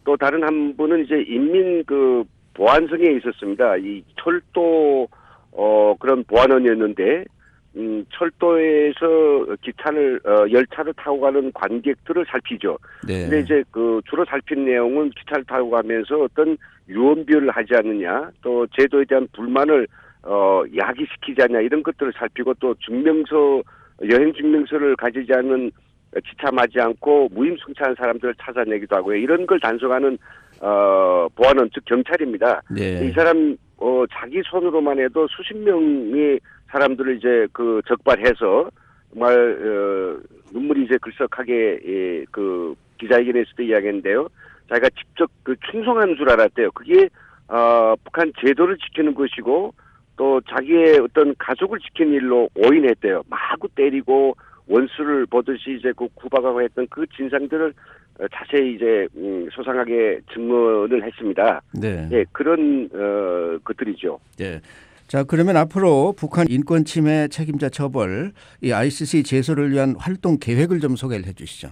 또 다른 한 분은 이제 인민 그 보안성에 있었습니다. 이 철도 어 그런 보안원이었는데 음 철도에서 기차를 어 열차를 타고 가는 관객들을 살피죠. 네. 근데 이제 그 주로 살핀 내용은 기차를 타고 가면서 어떤 유언비어를 하지 않느냐, 또 제도에 대한 불만을 어 야기시키지 않냐 이런 것들을 살피고 또 증명서 여행 증명서를 가지지 않은 기차 맞지 않고 무임승차한 사람들을 찾아내기도 하고요. 이런 걸 단속하는 어 보안원 즉 경찰입니다. 네. 이 사람 어 자기 손으로만 해도 수십 명의 사람들을 이제 그 적발해서 정말 어, 눈물이 이제 글썩하게 예, 그 기자회견에서도 이야기했는데요. 자기가 직접 그 충성하는 줄 알았대요. 그게 어, 북한 제도를 지키는 것이고 또 자기의 어떤 가족을 지키는 일로 오인했대요. 마구 때리고 원수를 보듯이 이제 그 구박하고 했던 그 진상들을 자세히 이제 음, 소상하게 증언을 했습니다. 네. 예, 그런 어, 것들이죠. 예. 자, 그러면 앞으로 북한 인권 침해 책임자 처벌, 이 아이씨씨 제소를 위한 활동 계획을 좀 소개를 해주시죠.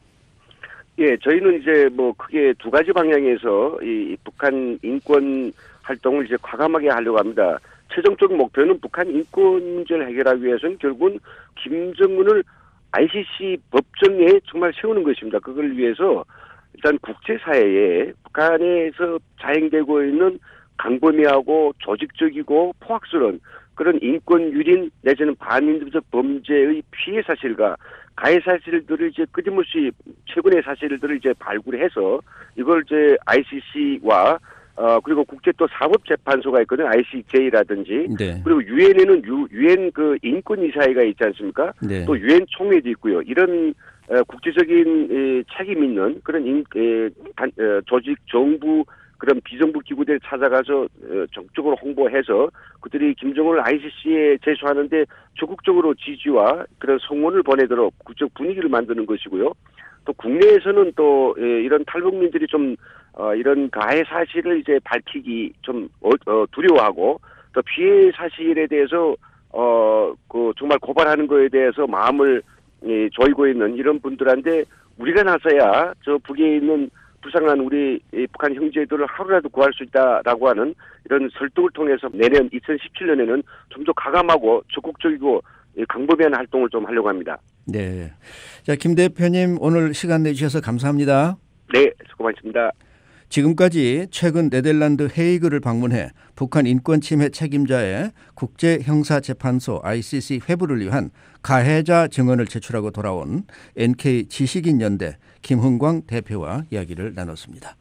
예, 저희는 이제 뭐 크게 두 가지 방향에서 이 북한 인권 활동을 이제 과감하게 하려고 합니다. 최종적인 목표는 북한 인권 문제를 해결하기 위해서는 결국은 김정은을 아이씨씨 법정에 정말 세우는 것입니다. 그걸 위해서 일단 국제사회에 북한에서 자행되고 있는 강범위하고 조직적이고 포악스러운 그런 인권 유린 내지는 반민주적 범죄의 피해 사실과 가해 사실들을 이제 끊임없이 최근의 사실들을 이제 발굴해서 이걸 이제 아이씨씨와 어 그리고 국제 또 사법재판소가 있거든요. 아이씨제이라든지 네. 그리고 유엔에는 유엔 그 인권이사회가 있지 않습니까? 네. 또 유엔 총회도 있고요. 이런 어, 국제적인 에, 책임 있는 그런 인, 에, 단, 어, 조직 정부 그런 비정부 기구들 찾아가서 어, 적극적으로 홍보해서 그들이 김정은을 아이씨씨에 제소하는데 적극적으로 지지와 그런 성원을 보내도록 국적 분위기를 만드는 것이고요. 또 국내에서는 또 예, 이런 탈북민들이 좀 어, 이런 가해 사실을 이제 밝히기 좀 어, 어, 두려워하고 또 피해 사실에 대해서 어, 그 정말 고발하는 거에 대해서 마음을 예, 조이고 있는 이런 분들한테 우리가 나서야 저 북에 있는 부상한 우리 북한 형제들을 하루라도 구할 수 있다라고 하는 이런 설득을 통해서 내년 이천십칠 년에는 좀 더 과감하고 적극적이고 강범위한 활동을 좀 하려고 합니다. 네. 자, 김 대표님 오늘 시간 내주셔서 감사합니다. 네, 수고 많습니다. 지금까지 최근 네덜란드 헤이그를 방문해 북한 인권 침해 책임자의 국제형사재판소 아이씨씨 회부를 위한 가해자 증언을 제출하고 돌아온 엔케이 지식인연대 김흥광 대표와 이야기를 나눴습니다.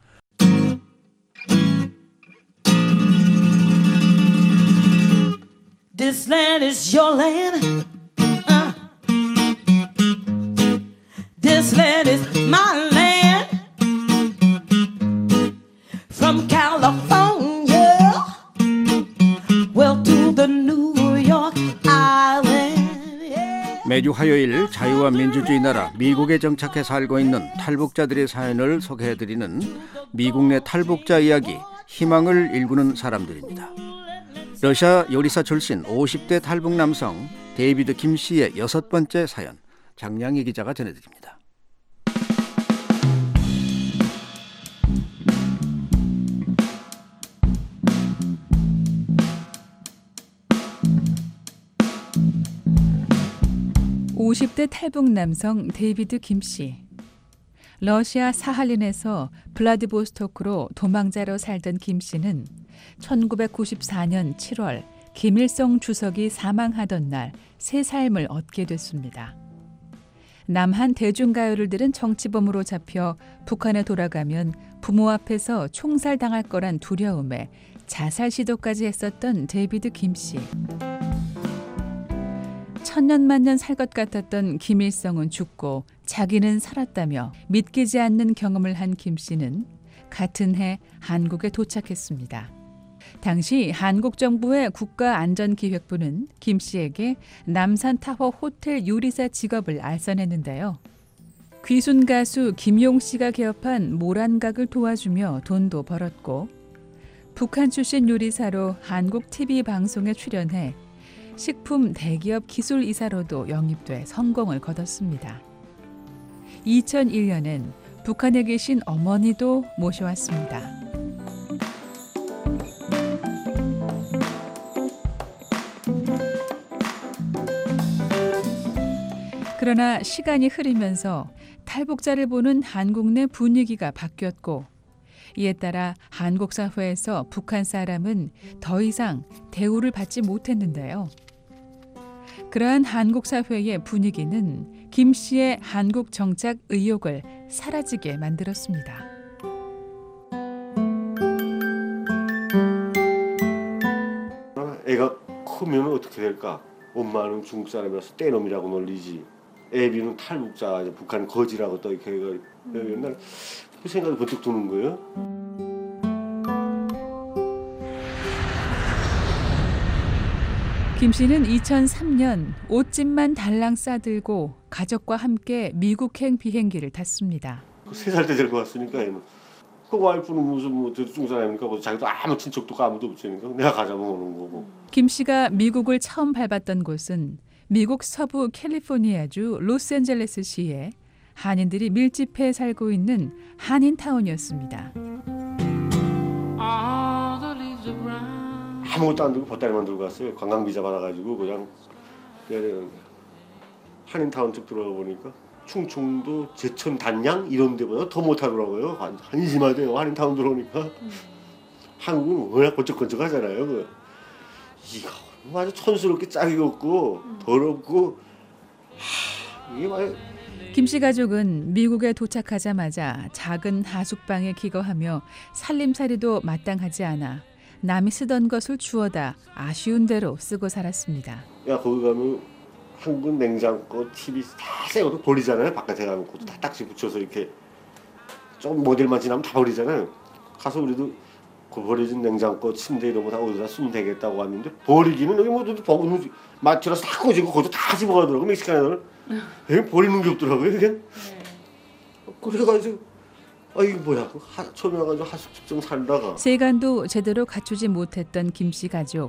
This land is your land. Uh. This land is my land. From California, well to the New York Island. Yeah. 매주 화요일 자유와 민주주의 나라 미국에 정착해 살고 있는 탈북자들의 사연을 소개해드리는 미국 내 탈북자 이야기, 희망을 일구는 사람들입니다. 러시아 요리사 출신 오십 대 탈북 남성 데이비드 김 씨의 여섯 번째 사연, 장량희 기자가 전해드립니다. 오십 대 탈북 남성 데이비드 김 씨. 러시아 사할린에서 블라디보스토크로 도망자로 살던 김 씨는 천구백구십사 년 칠월 김일성 주석이 사망하던 날 새 삶을 얻게 됐습니다. 남한 대중가요를 들은 정치범으로 잡혀 북한에 돌아가면 부모 앞에서 총살당할 거란 두려움에 자살 시도까지 했었던 데이비드 김 씨. 천년만년 살 것 같았던 김일성은 죽고 자기는 살았다며 믿기지 않는 경험을 한 김 씨는 같은 해 한국에 도착했습니다. 당시 한국 정부의 국가안전기획부는 김 씨에게 남산타워 호텔 요리사 직업을 알선했는데요. 귀순 가수 김용 씨가 개업한 모란각을 도와주며 돈도 벌었고 북한 출신 요리사로 한국 티비 방송에 출연해 식품 대기업 기술이사로도 영입돼 성공을 거뒀습니다. 이천일 년엔 북한에 계신 어머니도 모셔왔습니다. 그러나 시간이 흐르면서 탈북자를 보는 한국 내 분위기가 바뀌었고 이에 따라 한국 사회에서 북한 사람은 더 이상 대우를 받지 못했는데요. 그러한 한국 사회의 분위기는 김 씨의 한국 정착 의욕을 사라지게 만들었습니다. 애가 크면 어떻게 될까? 엄마는 중국 사람이라서 떼놈이라고 놀리지. 애비는 탈북자, 북한 거지라고 또 이렇게 음. 옛날 그 생각이 번뜩 드는 거예요. 김 씨는 이천삼 년 옷집만 달랑 싸들고 가족과 함께 미국행 비행기를 탔습니다. 세 살 때 데리고 왔으니까 얘는. 그 와이프는 무슨 뭐 중국 사람이니까 뭐 자기도 아무 친척도 아무도 없으니까 내가 가자면 오는 거고. 김 씨가 미국을 처음 밟았던 곳은 미국 서부 캘리포니아주 로스앤젤레스시에 한인들이 밀집해 살고 있는 한인타운이었습니다. 아무것도 안 들고 보따리만 들고 갔어요. 관광 비자 받아가지고 그냥, 그냥 한인타운 쪽 들어가 보니까 충청도, 제천, 단양 이런 데보다 더 못하더라고요. 한심하대요. 한인타운 들어오니까. 음. 한국은 워낙 번쩍번쩍하잖아요. 그. 이거 아주 촌스럽게 짝이 없고 음. 더럽고 하, 이게 말. 김 씨 가족은 미국에 도착하자마자 작은 하숙방에 기거하며 살림살이도 마땅하지 않아 남이 쓰던 것을 주워다 아쉬운 대로 쓰고 살았습니다. 야 거기 가면 한국 냉장고, 티비 다 새거도 버리잖아요. 바깥에 가면 그것도 다 딱지 붙여서 이렇게 좀 모델만 지나면 다 버리잖아요. 가서 우리도 그 버려진 냉장고, 침대 이런 거 다 어디다 쓰면 되겠다고 왔는데 버리기는 여기 뭐 버리는 마트라서 다 꺼지고 그것도 다 집어가더라고. 멕시칸 애들은 여기 버리는 게 없더라고요. 그냥 그래가지고 아 이거 뭐야 하, 처음에 와가지고 하숙집 좀 살다가 세간도 제대로 갖추지 못했던 김 씨 가족.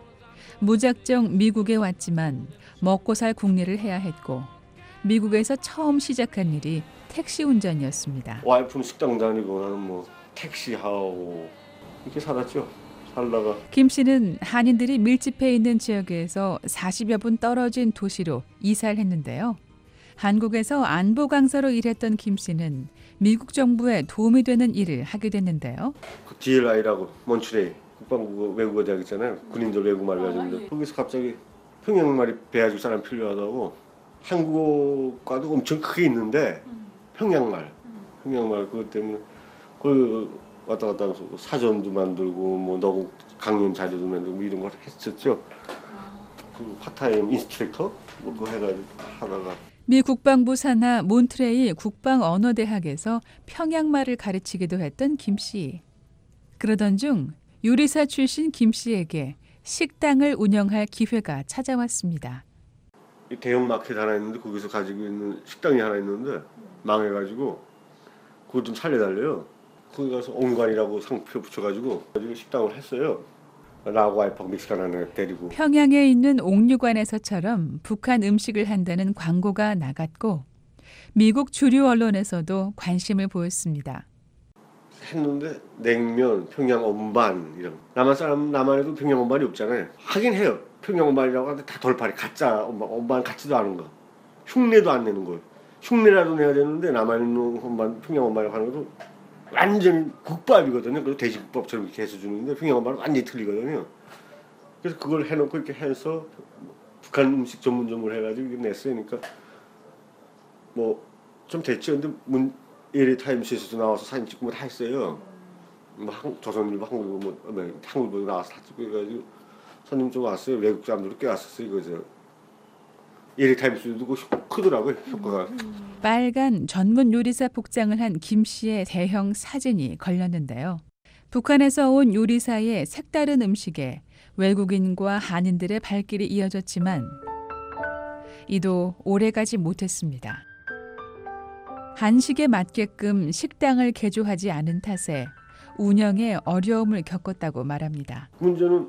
무작정 미국에 왔지만 먹고 살 궁리를 해야 했고 미국에서 처음 시작한 일이 택시 운전이었습니다. 와이프는 식당 다니고 나는 뭐 택시하고 이렇게 살았죠. 살다가 김 씨는 한인들이 밀집해 있는 지역에서 사십여 분 떨어진 도시로 이사를 했는데요. 한국에서 안보 강사로 일했던 김 씨는 미국 정부에 도움이 되는 일을 하게 됐는데요. 그 디엘아이라고 몬트레이 국방부 외국어 대학 있잖아요. 군인들 외국말 배워주는데 아, 예. 거기서 갑자기 평양말이 배워줄 사람 필요하다고 한국어과도 엄청 크게 있는데 음. 평양말, 음. 평양말 그것 때문에 거기 왔다 갔다 하면서 사전도 만들고 뭐 너구 강연 자료도 만들고 이런 걸 했었죠. 아. 그 파타임 인스트럭터 뭐 그거 해가지고 하다가 미 국방부 산하 몬트레이 국방언어대학에서 평양말을 가르치기도 했던 김 씨. 그러던 중 요리사 출신 김 씨에게 식당을 운영할 기회가 찾아왔습니다. 대형 마켓 하나 있는데 거기서 가지고 있는 식당이 하나 있는데 망해가지고 그걸 좀 살려달래요. 거기 가서 옹관이라고 상표 붙여가지고 식당을 했어요. 나하고 와이프하고 멕시칸 하나 데리고. 평양에 있는 옥류관에서처럼 북한 음식을 한다는 광고가 나갔고 미국 주류 언론에서도 관심을 보였습니다. 했는데 냉면, 평양 엄반 이런 남한 사람 남한에도 평양 엄반이 없잖아요. 하긴 해요. 평양 엄반이라고 하는데 다 돌팔이 가짜 엄반, 엄반 같지도 않은 거. 흉내도 안 내는 거예요. 흉내라도 내야 되는데 남한 있는 엄반, 평양 엄반이라고 하는 것도 완전히 국밥이거든요. 그리고 돼지국밥처럼 이렇게 해서 주는데 평양 엄반은 완전히 틀리거든요. 그래서 그걸 해놓고 이렇게 해서 북한 음식 전문점을 해가지고 냈어요. 그러니까 뭐 좀 됐죠. 근데 문 엘에이 타임스에서도 나와서 사진 찍고 뭐 다 했어요. 뭐 한, 조선일보, 한국일보, 뭐, 뭐 한국일보 나와서 다 찍고 해가지고 손님 좀 왔어요. 외국 사람들도 꽤 왔었어요. 이거죠. 엘에이 타임스도 크더라고요. 효과가. 빨간 전문 요리사 복장을 한 김 씨의 대형 사진이 걸렸는데요. 북한에서 온 요리사의 색다른 음식에 외국인과 한인들의 발길이 이어졌지만 이도 오래가지 못했습니다. 한식에 맞게끔 식당을 개조하지 않은 탓에 운영에 어려움을 겪었다고 말합니다. 문제는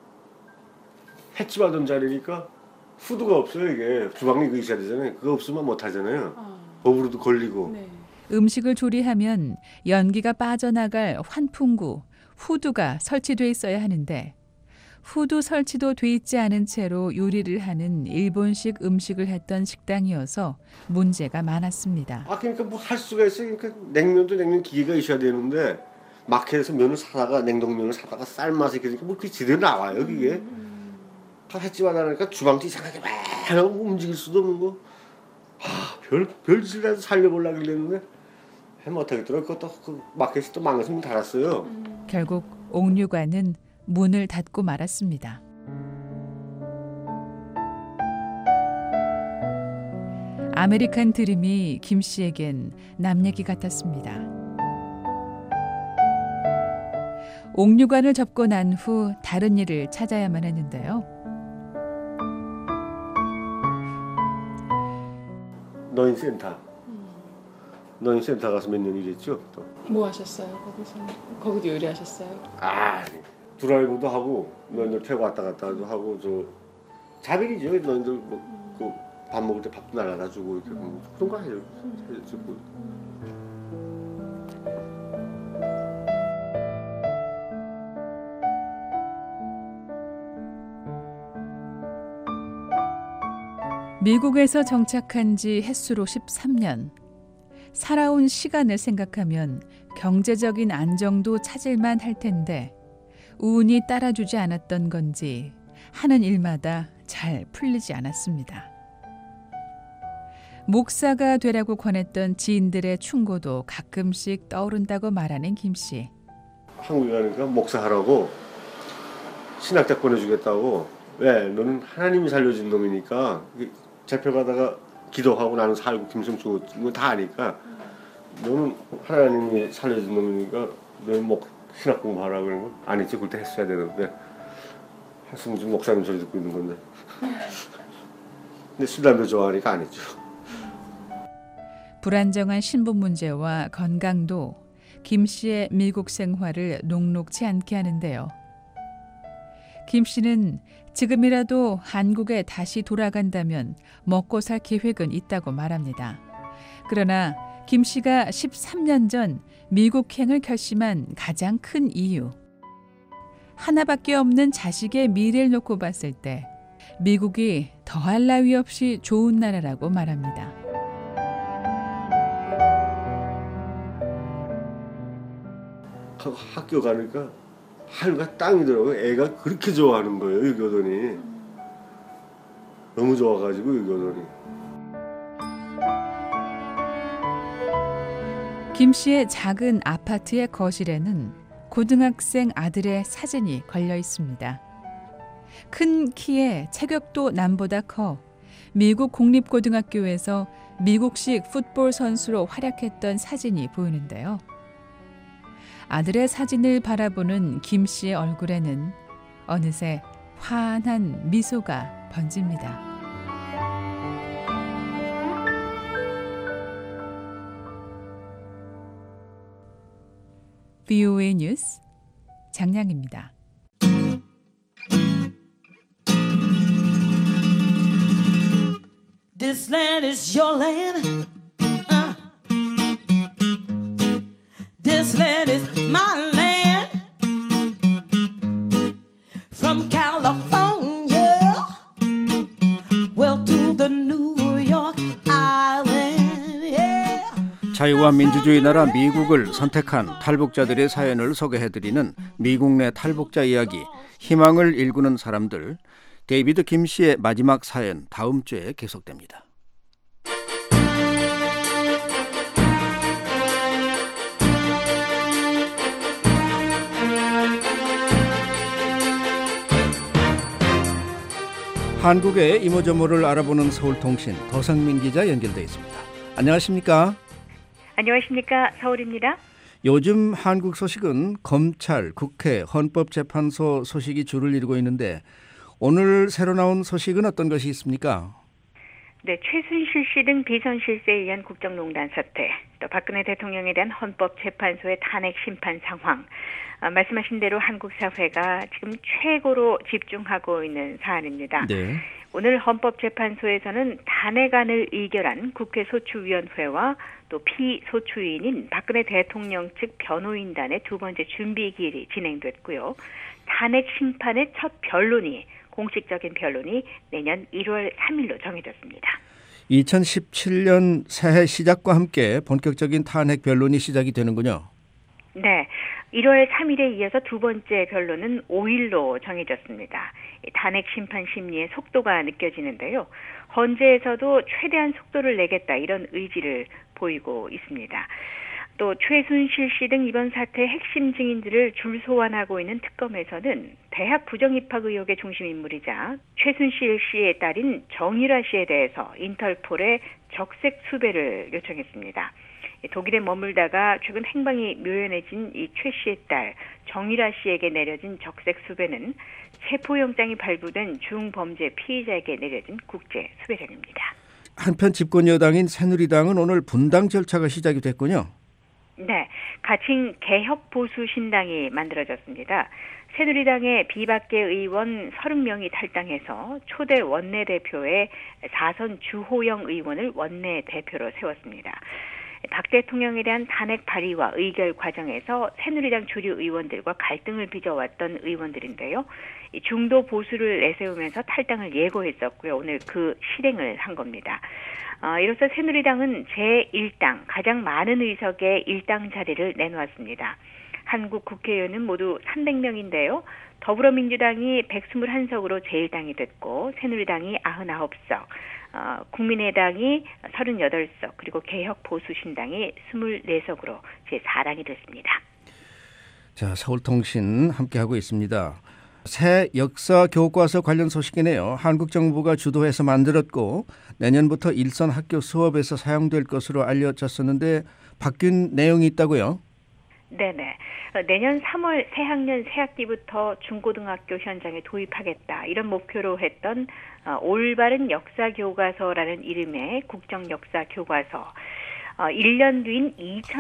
횟집 하던 자리니까 푸드가 없어요. 이게 주방이 그 있어야 되잖아요. 그거 없으면 못 하잖아요. 어. 법으로도 걸리고. 네. 음식을 조리하면 연기가 빠져나갈 환풍구, 후두가 설치돼 있어야 하는데 후두 설치도 돼 있지 않은 채로 요리를 하는 일본식 음식을 했던 식당이어서 문제가 많았습니다. 아 그러니까 뭐 할 수가 있어요. 그러니까 냉면도 냉면 기계가 있어야 되는데 마켓에서 면을 사다가 냉동면을 사다가 삶아서 이렇게 뭐 그게 제대로 나와요 그게. 다 횟집하다 보니까 주방도 이상하게 막 움직일 수도 없는 거. 아, 별 별짓이라도 살려보려고 했는데 해 못하겠더라고요. 그것도 그 마켓이 또 망해서 문 닫았어요. 결국 옥류관은 문을 닫고 말았습니다. 아메리칸 드림이 김 씨에겐 남 얘기 같았습니다. 옥류관을 접고 난 후 다른 일을 찾아야만 했는데요. 노인센터. 노인센터 가서 몇 년 일했죠. 또. 뭐 하셨어요? 거기서? 거기도 요리하셨어요? 아, 드라이브도 하고 너희들 태고 왔다 갔다도 하고 저 자백이죠. 너희들 뭐 그 밥 먹을 때 밥도 날라다 주고 이렇게 음. 그런 거 해요. 해주고. 미국에서 정착한 지 햇수로 십삼 년. 살아온 시간을 생각하면 경제적인 안정도 찾을만 할 텐데 운이 따라주지 않았던 건지 하는 일마다 잘 풀리지 않았습니다. 목사가 되라고 권했던 지인들의 충고도 가끔씩 떠오른다고 말하는 김 씨. 한국에 가니까 목사하라고 신학대 보내주겠다고. 왜? 너는 하나님이 살려준 놈이니까 잡혀가다가 기도하고 나는 살고 김성주 이거 다 아니까 너는 하나님이 살려준 놈이니까 너는 목 신학 공부하라 그러는 건 아니지. 그때 했어야 되는데 했으면 지금 목사님 소리 듣고 있는 건데. 근데 술 담배 좋아하니까 안 했죠. 불안정한 신분 문제와 건강도 김 씨의 미국 생활을 녹록지 않게 하는데요. 김 씨는 지금이라도 한국에 다시 돌아간다면 먹고 살 계획은 있다고 말합니다. 그러나 김 씨가 십삼 년 전 미국행을 결심한 가장 큰 이유. 하나밖에 없는 자식의 미래를 놓고 봤을 때 미국이 더할 나위 없이 좋은 나라라고 말합니다. 학교 가니까 하루가 땅이더라고요. 애가 그렇게 좋아하는 거예요. 여기 오더니. 너무 좋아가지고 여기 오더니. 김 씨의 작은 아파트의 거실에는 고등학생 아들의 사진이 걸려 있습니다. 큰 키에 체격도 남보다 커 미국 공립고등학교에서 미국식 풋볼 선수로 활약했던 사진이 보이는데요. 아들의 사진을 바라보는 김 씨의 얼굴에는 어느새 환한 미소가 번집니다. 브이오에이 뉴스 장량입니다. This land is your land. Uh. This land is my land. From California, well to the New York Island. Yeah. 자유와 민주주의 나라 미국을 선택한 탈북자들의 사연을 소개해드리는 미국 내 탈북자 이야기, 희망을 일구는 사람들. 데이비드 김 씨의 마지막 사연 다음 주에 계속됩니다. 한국의 이모저모를 알아보는 서울통신 더성민 기자 연결돼 있습니다. 안녕하십니까? 안녕하십니까? 서울입니다. 요즘 한국 소식은 검찰, 국회, 헌법재판소 소식이 줄을 이루고 있는데 오늘 새로 나온 소식은 어떤 것이 있습니까? 네, 최순실 씨 등 비선 실세에 의한 국정농단 사태, 또 박근혜 대통령에 대한 헌법재판소의 탄핵 심판 상황, 아, 말씀하신 대로 한국 사회가 지금 최고로 집중하고 있는 사안입니다. 네. 오늘 헌법재판소에서는 탄핵안을 의결한 국회 소추위원회와 또 피소추위인인 박근혜 대통령 측 변호인단의 두 번째 준비 기일이 진행됐고요. 탄핵 심판의 첫 변론이 공식적인 변론이 내년 일월 삼일로 정해졌습니다. 이천십칠 년 새해 시작과 함께 본격적인 탄핵 변론이 시작이 되는군요. 네, 일월 삼일에 이어서 두 번째 변론은 오일로 정해졌습니다. 탄핵 심판 심리의 속도가 느껴지는데요. 헌재에서도 최대한 속도를 내겠다 이런 의지를 보이고 있습니다. 또 최순실 씨 등 이번 사태의 핵심 증인들을 줄 소환하고 있는 특검에서는 대학 부정입학 의혹의 중심 인물이자 최순실 씨의 딸인 정유라 씨에 대해서 인터폴에 적색 수배를 요청했습니다. 독일에 머물다가 최근 행방이 묘연해진 이 최 씨의 딸 정유라 씨에게 내려진 적색 수배는 체포영장이 발부된 중범죄 피의자에게 내려진 국제 수배령입니다. 한편 집권 여당인 새누리당은 오늘 분당 절차가 시작이 됐군요. 네, 가칭 개혁보수신당이 만들어졌습니다. 새누리당의 비박계 의원 서른 명이 탈당해서 초대 원내대표의 사선 주호영 의원을 원내대표로 세웠습니다. 박 대통령에 대한 탄핵 발의와 의결 과정에서 새누리당 주류 의원들과 갈등을 빚어왔던 의원들인데요. 중도 보수를 내세우면서 탈당을 예고했었고요. 오늘 그 실행을 한 겁니다. 어, 이로써 새누리당은 제일 당 가장 많은 의석의 일 당 자리를 내놓았습니다. 한국 국회의원은 모두 삼백 명인데요. 더불어민주당이 백이십일 석으로 제일 당이 됐고 새누리당이 구십구 석, 어, 국민의당이 삼십팔 석, 그리고 개혁보수신당이 이십사 석으로 제사 당이 됐습니다. 자, 서울통신 함께하고 있습니다. 새 역사 교과서 관련 소식이네요. 한국 정부가 주도해서 만들었고 내년부터 일선 학교 수업에서 사용될 것으로 알려졌었는데 바뀐 내용이 있다고요? 네네. 내년 삼월 새학년 새학기부터 중고등학교 현장에 도입하겠다 이런 목표로 했던 올바른 역사교과서라는 이름의 국정역사교과서. 일 년 뒤인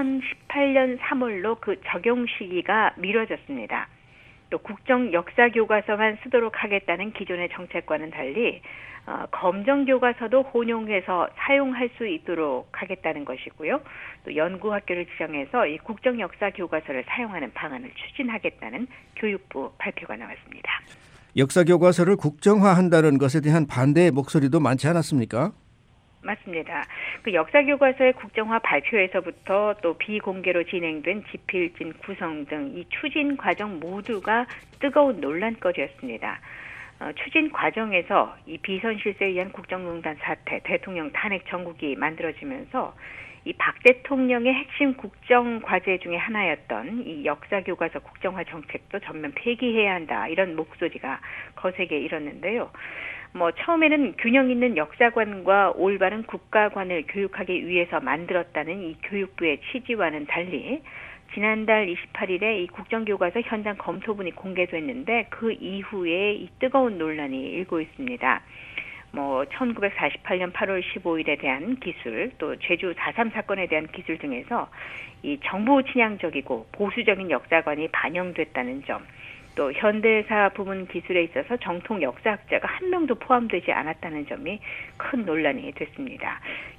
이천십팔 년 삼월로 그 적용 시기가 미뤄졌습니다. 또 국정 역사 교과서만 쓰도록 하겠다는 기존의 정책과는 달리 어, 검정 교과서도 혼용해서 사용할 수 있도록 하겠다는 것이고요. 또 연구학교를 지정해서 이 국정 역사 교과서를 사용하는 방안을 추진하겠다는 교육부 발표가 나왔습니다. 역사 교과서를 국정화한다는 것에 대한 반대의 목소리도 많지 않았습니까? 맞습니다. 그 역사교과서의 국정화 발표에서부터 또 비공개로 진행된 집필진 구성 등 이 추진 과정 모두가 뜨거운 논란거리였습니다. 어, 추진 과정에서 이 비선 실세에 의한 국정농단 사태, 대통령 탄핵 정국이 만들어지면서 이 박 대통령의 핵심 국정 과제 중에 하나였던 이 역사교과서 국정화 정책도 전면 폐기해야 한다 이런 목소리가 거세게 일었는데요. 뭐 처음에는 균형 있는 역사관과 올바른 국가관을 교육하기 위해서 만들었다는 이 교육부의 취지와는 달리 지난달 이십팔일에 이 국정교과서 현장 검토문이 공개됐는데 그 이후에 이 뜨거운 논란이 일고 있습니다. 뭐 천구백사십팔 년 팔월 십오일에 대한 기술, 또 제주 사 삼 사건에 대한 기술 등에서 이 정부 친향적이고 보수적인 역사관이 반영됐다는 점, 또 현대사 부문 기술에 있어서 정통 역사학자가 한 명도 포함되지 않았다는 점이 큰 논란이 됐습니다.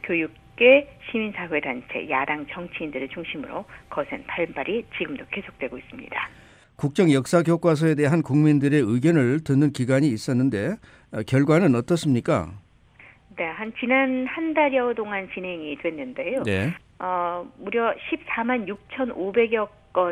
교육계, 시민사회단체, 야당 정치인들을 중심으로 거센 반발이 지금도 계속되고 있습니다. 국정 역사 교과서에 대한 국민들의 의견을 듣는 기간이 있었는데 결과는 어떻습니까? 네, 한 지난 한 달여 동안 진행이 됐는데요. 네. 어, 무려 십사만 육천오백여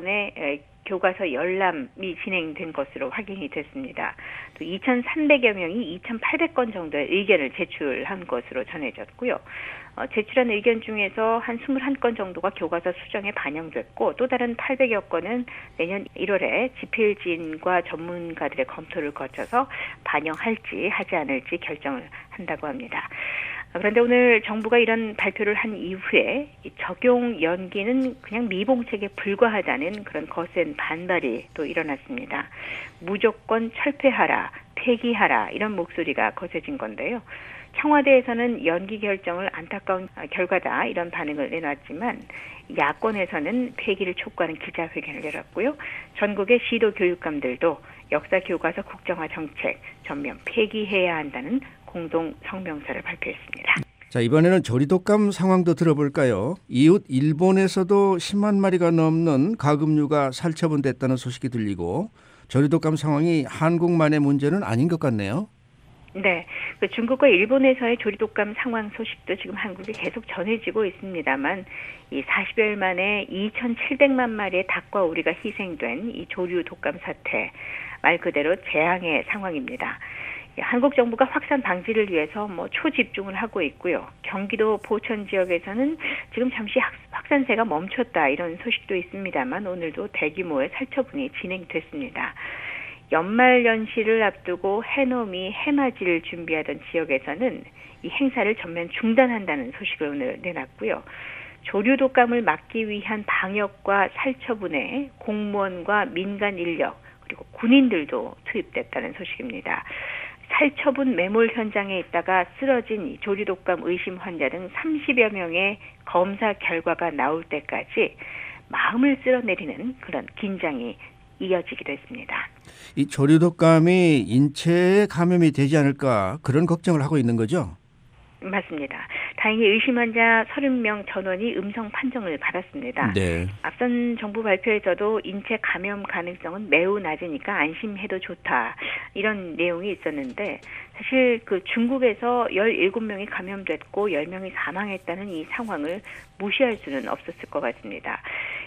건의 교과서 열람이 진행된 것으로 확인이 됐습니다. 또 이천삼백여 명이 이천팔백 건 정도의 의견을 제출한 것으로 전해졌고요. 어, 제출한 의견 중에서 한 이십일 건 정도가 교과서 수정에 반영됐고 또 다른 팔백여 건은 내년 일월에 집필진과 전문가들의 검토를 거쳐서 반영할지 하지 않을지 결정을 한다고 합니다. 그런데 오늘 정부가 이런 발표를 한 이후에 적용 연기는 그냥 미봉책에 불과하다는 그런 거센 반발이 또 일어났습니다. 무조건 철폐하라, 폐기하라 이런 목소리가 거세진 건데요. 청와대에서는 연기 결정을 안타까운 결과다 이런 반응을 내놨지만 야권에서는 폐기를 촉구하는 기자회견을 열었고요. 전국의 시도 교육감들도 역사교과서 국정화 정책 전면 폐기해야 한다는 공동 성명서를 발표했습니다. 자, 이번에는 조리독감 상황도 들어볼까요? 이웃 일본에서도 십만 마리가 넘는 가금류가 살처분됐다는 소식이 들리고 조리독감 상황이 한국만의 문제는 아닌 것 같네요. 네, 그 중국과 일본에서의 조리독감 상황 소식도 지금 한국에 계속 전해지고 있습니다만 이 사십여일 만에 이천칠백만 마리의 닭과 오리가 희생된 이 조류 독감 사태 말 그대로 재앙의 상황입니다. 한국 정부가 확산 방지를 위해서 뭐 초집중을 하고 있고요. 경기도 포천 지역에서는 지금 잠시 확산세가 멈췄다 이런 소식도 있습니다만 오늘도 대규모의 살처분이 진행됐습니다. 연말 연시를 앞두고 해넘이 해맞이를 준비하던 지역에서는 이 행사를 전면 중단한다는 소식을 오늘 내놨고요. 조류 독감을 막기 위한 방역과 살처분에 공무원과 민간 인력 그리고 군인들도 투입됐다는 소식입니다. 살처분 매몰 현장에 있다가 쓰러진 이 조류 독감 의심 환자 등 삼십여 명의 검사 결과가 나올 때까지 마음을 쓸어내리는 그런 긴장이 이어지기도 했습니다. 이 조류독감이 인체에 감염이 되지 않을까 그런 걱정을 하고 있는 거죠? 맞습니다. 다행히 의심 환자 서른 명 전원이 음성 판정을 받았습니다. 네. 앞선 정부 발표에서도 인체 감염 가능성은 매우 낮으니까 안심해도 좋다 이런 내용이 있었는데 사실 그 중국에서 열일곱 명이 감염됐고 열 명이 사망했다는 이 상황을 무시할 수는 없었을 것 같습니다.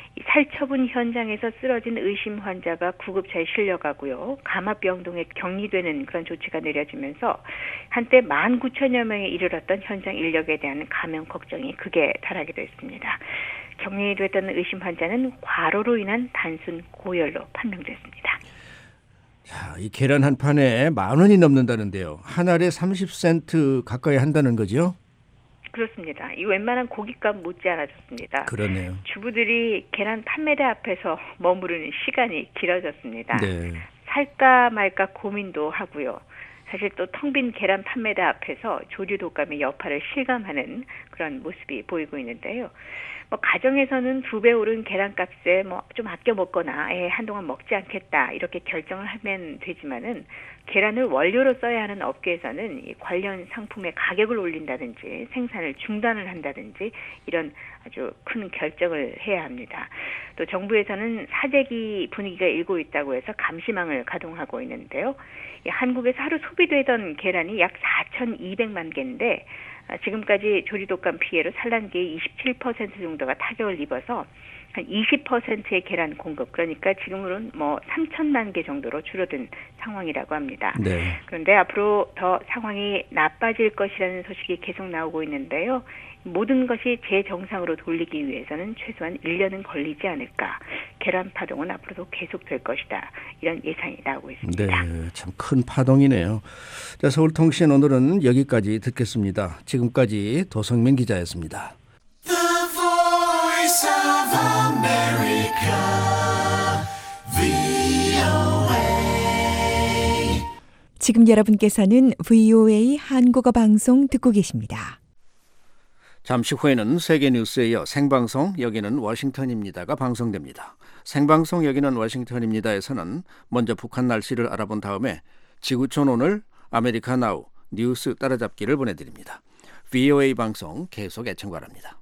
살처분 현장에서 쓰러진 의심 환자가 구급차에 실려가고요. 감압병동에 격리되는 그런 조치가 내려지면서 한때 만 구천여 명에 이르렀던 현장 인력에 대한 감염 걱정이 극에 달하기도 했습니다. 격리됐던 의심 환자는 과로로 인한 단순 고열로 판명됐습니다. 자, 이 계란 한 판에 만 원이 넘는다는데요. 한 알에 삼십 센트 가까이 한다는 거죠? 그렇습니다. 이 웬만한 고깃값 못지않아졌습니다. 그러네요. 주부들이 계란 판매대 앞에서 머무르는 시간이 길어졌습니다. 네. 살까 말까 고민도 하고요. 사실 또 텅 빈 계란 판매대 앞에서 조류 독감의 여파를 실감하는 그런 모습이 보이고 있는데요. 뭐 가정에서는 두 배 오른 계란값에 뭐 좀 아껴 먹거나 에, 한동안 먹지 않겠다 이렇게 결정을 하면 되지만은 계란을 원료로 써야 하는 업계에서는 이 관련 상품의 가격을 올린다든지 생산을 중단을 한다든지 이런 아주 큰 결정을 해야 합니다. 또 정부에서는 사재기 분위기가 일고 있다고 해서 감시망을 가동하고 있는데요. 이 한국에서 하루 소비되던 계란이 약 사천이백만 개인데 지금까지 조류독감 피해로 산란계의 이십칠 퍼센트 정도가 타격을 입어서 한 이십 퍼센트의 계란 공급, 그러니까 지금으로는 뭐 삼천만 개 정도로 줄어든 상황이라고 합니다. 네. 그런데 앞으로 더 상황이 나빠질 것이라는 소식이 계속 나오고 있는데요. 모든 것이 재정상으로 돌리기 위해서는 최소한 일 년은 걸리지 않을까. 계란 파동은 앞으로도 계속될 것이다. 이런 예상이 나오고 있습니다. 네, 참 큰 파동이네요. 자, 서울통신 오늘은 여기까지 듣겠습니다. 지금까지 도성민 기자였습니다. The Voice of America, 브이오에이. 지금 여러분께서는 브이오에이 한국어 방송 듣고 계십니다. 잠시 후에는 세계 뉴스에 이어 생방송 여기는 워싱턴입니다가 방송됩니다. 생방송 여기는 워싱턴입니다에서는 먼저 북한 날씨를 알아본 다음에 지구촌 오늘 아메리카 나우 뉴스 따라잡기를 보내드립니다. 브이오에이 방송 계속 애청 바랍니다.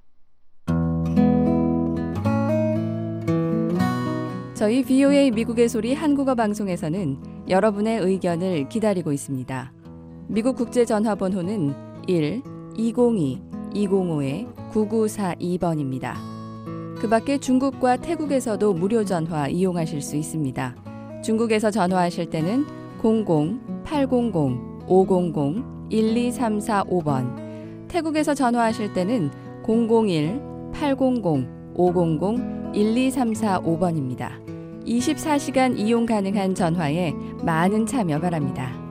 저희 브이오에이 미국의 소리 한국어 방송에서는 여러분의 의견을 기다리고 있습니다. 미국 국제전화번호는 일 이공이 이공오 구구사이 번입니다. 그 밖에 중국과 태국에서도 무료 전화 이용하실 수 있습니다. 중국에서 전화하실 때는 공공 팔공공 오공공 일이삼사오 번, 태국에서 전화하실 때는 공공일 팔공공 오공공 일이삼사오 번입니다. 이십사 시간 이용 가능한 전화에 많은 참여 바랍니다.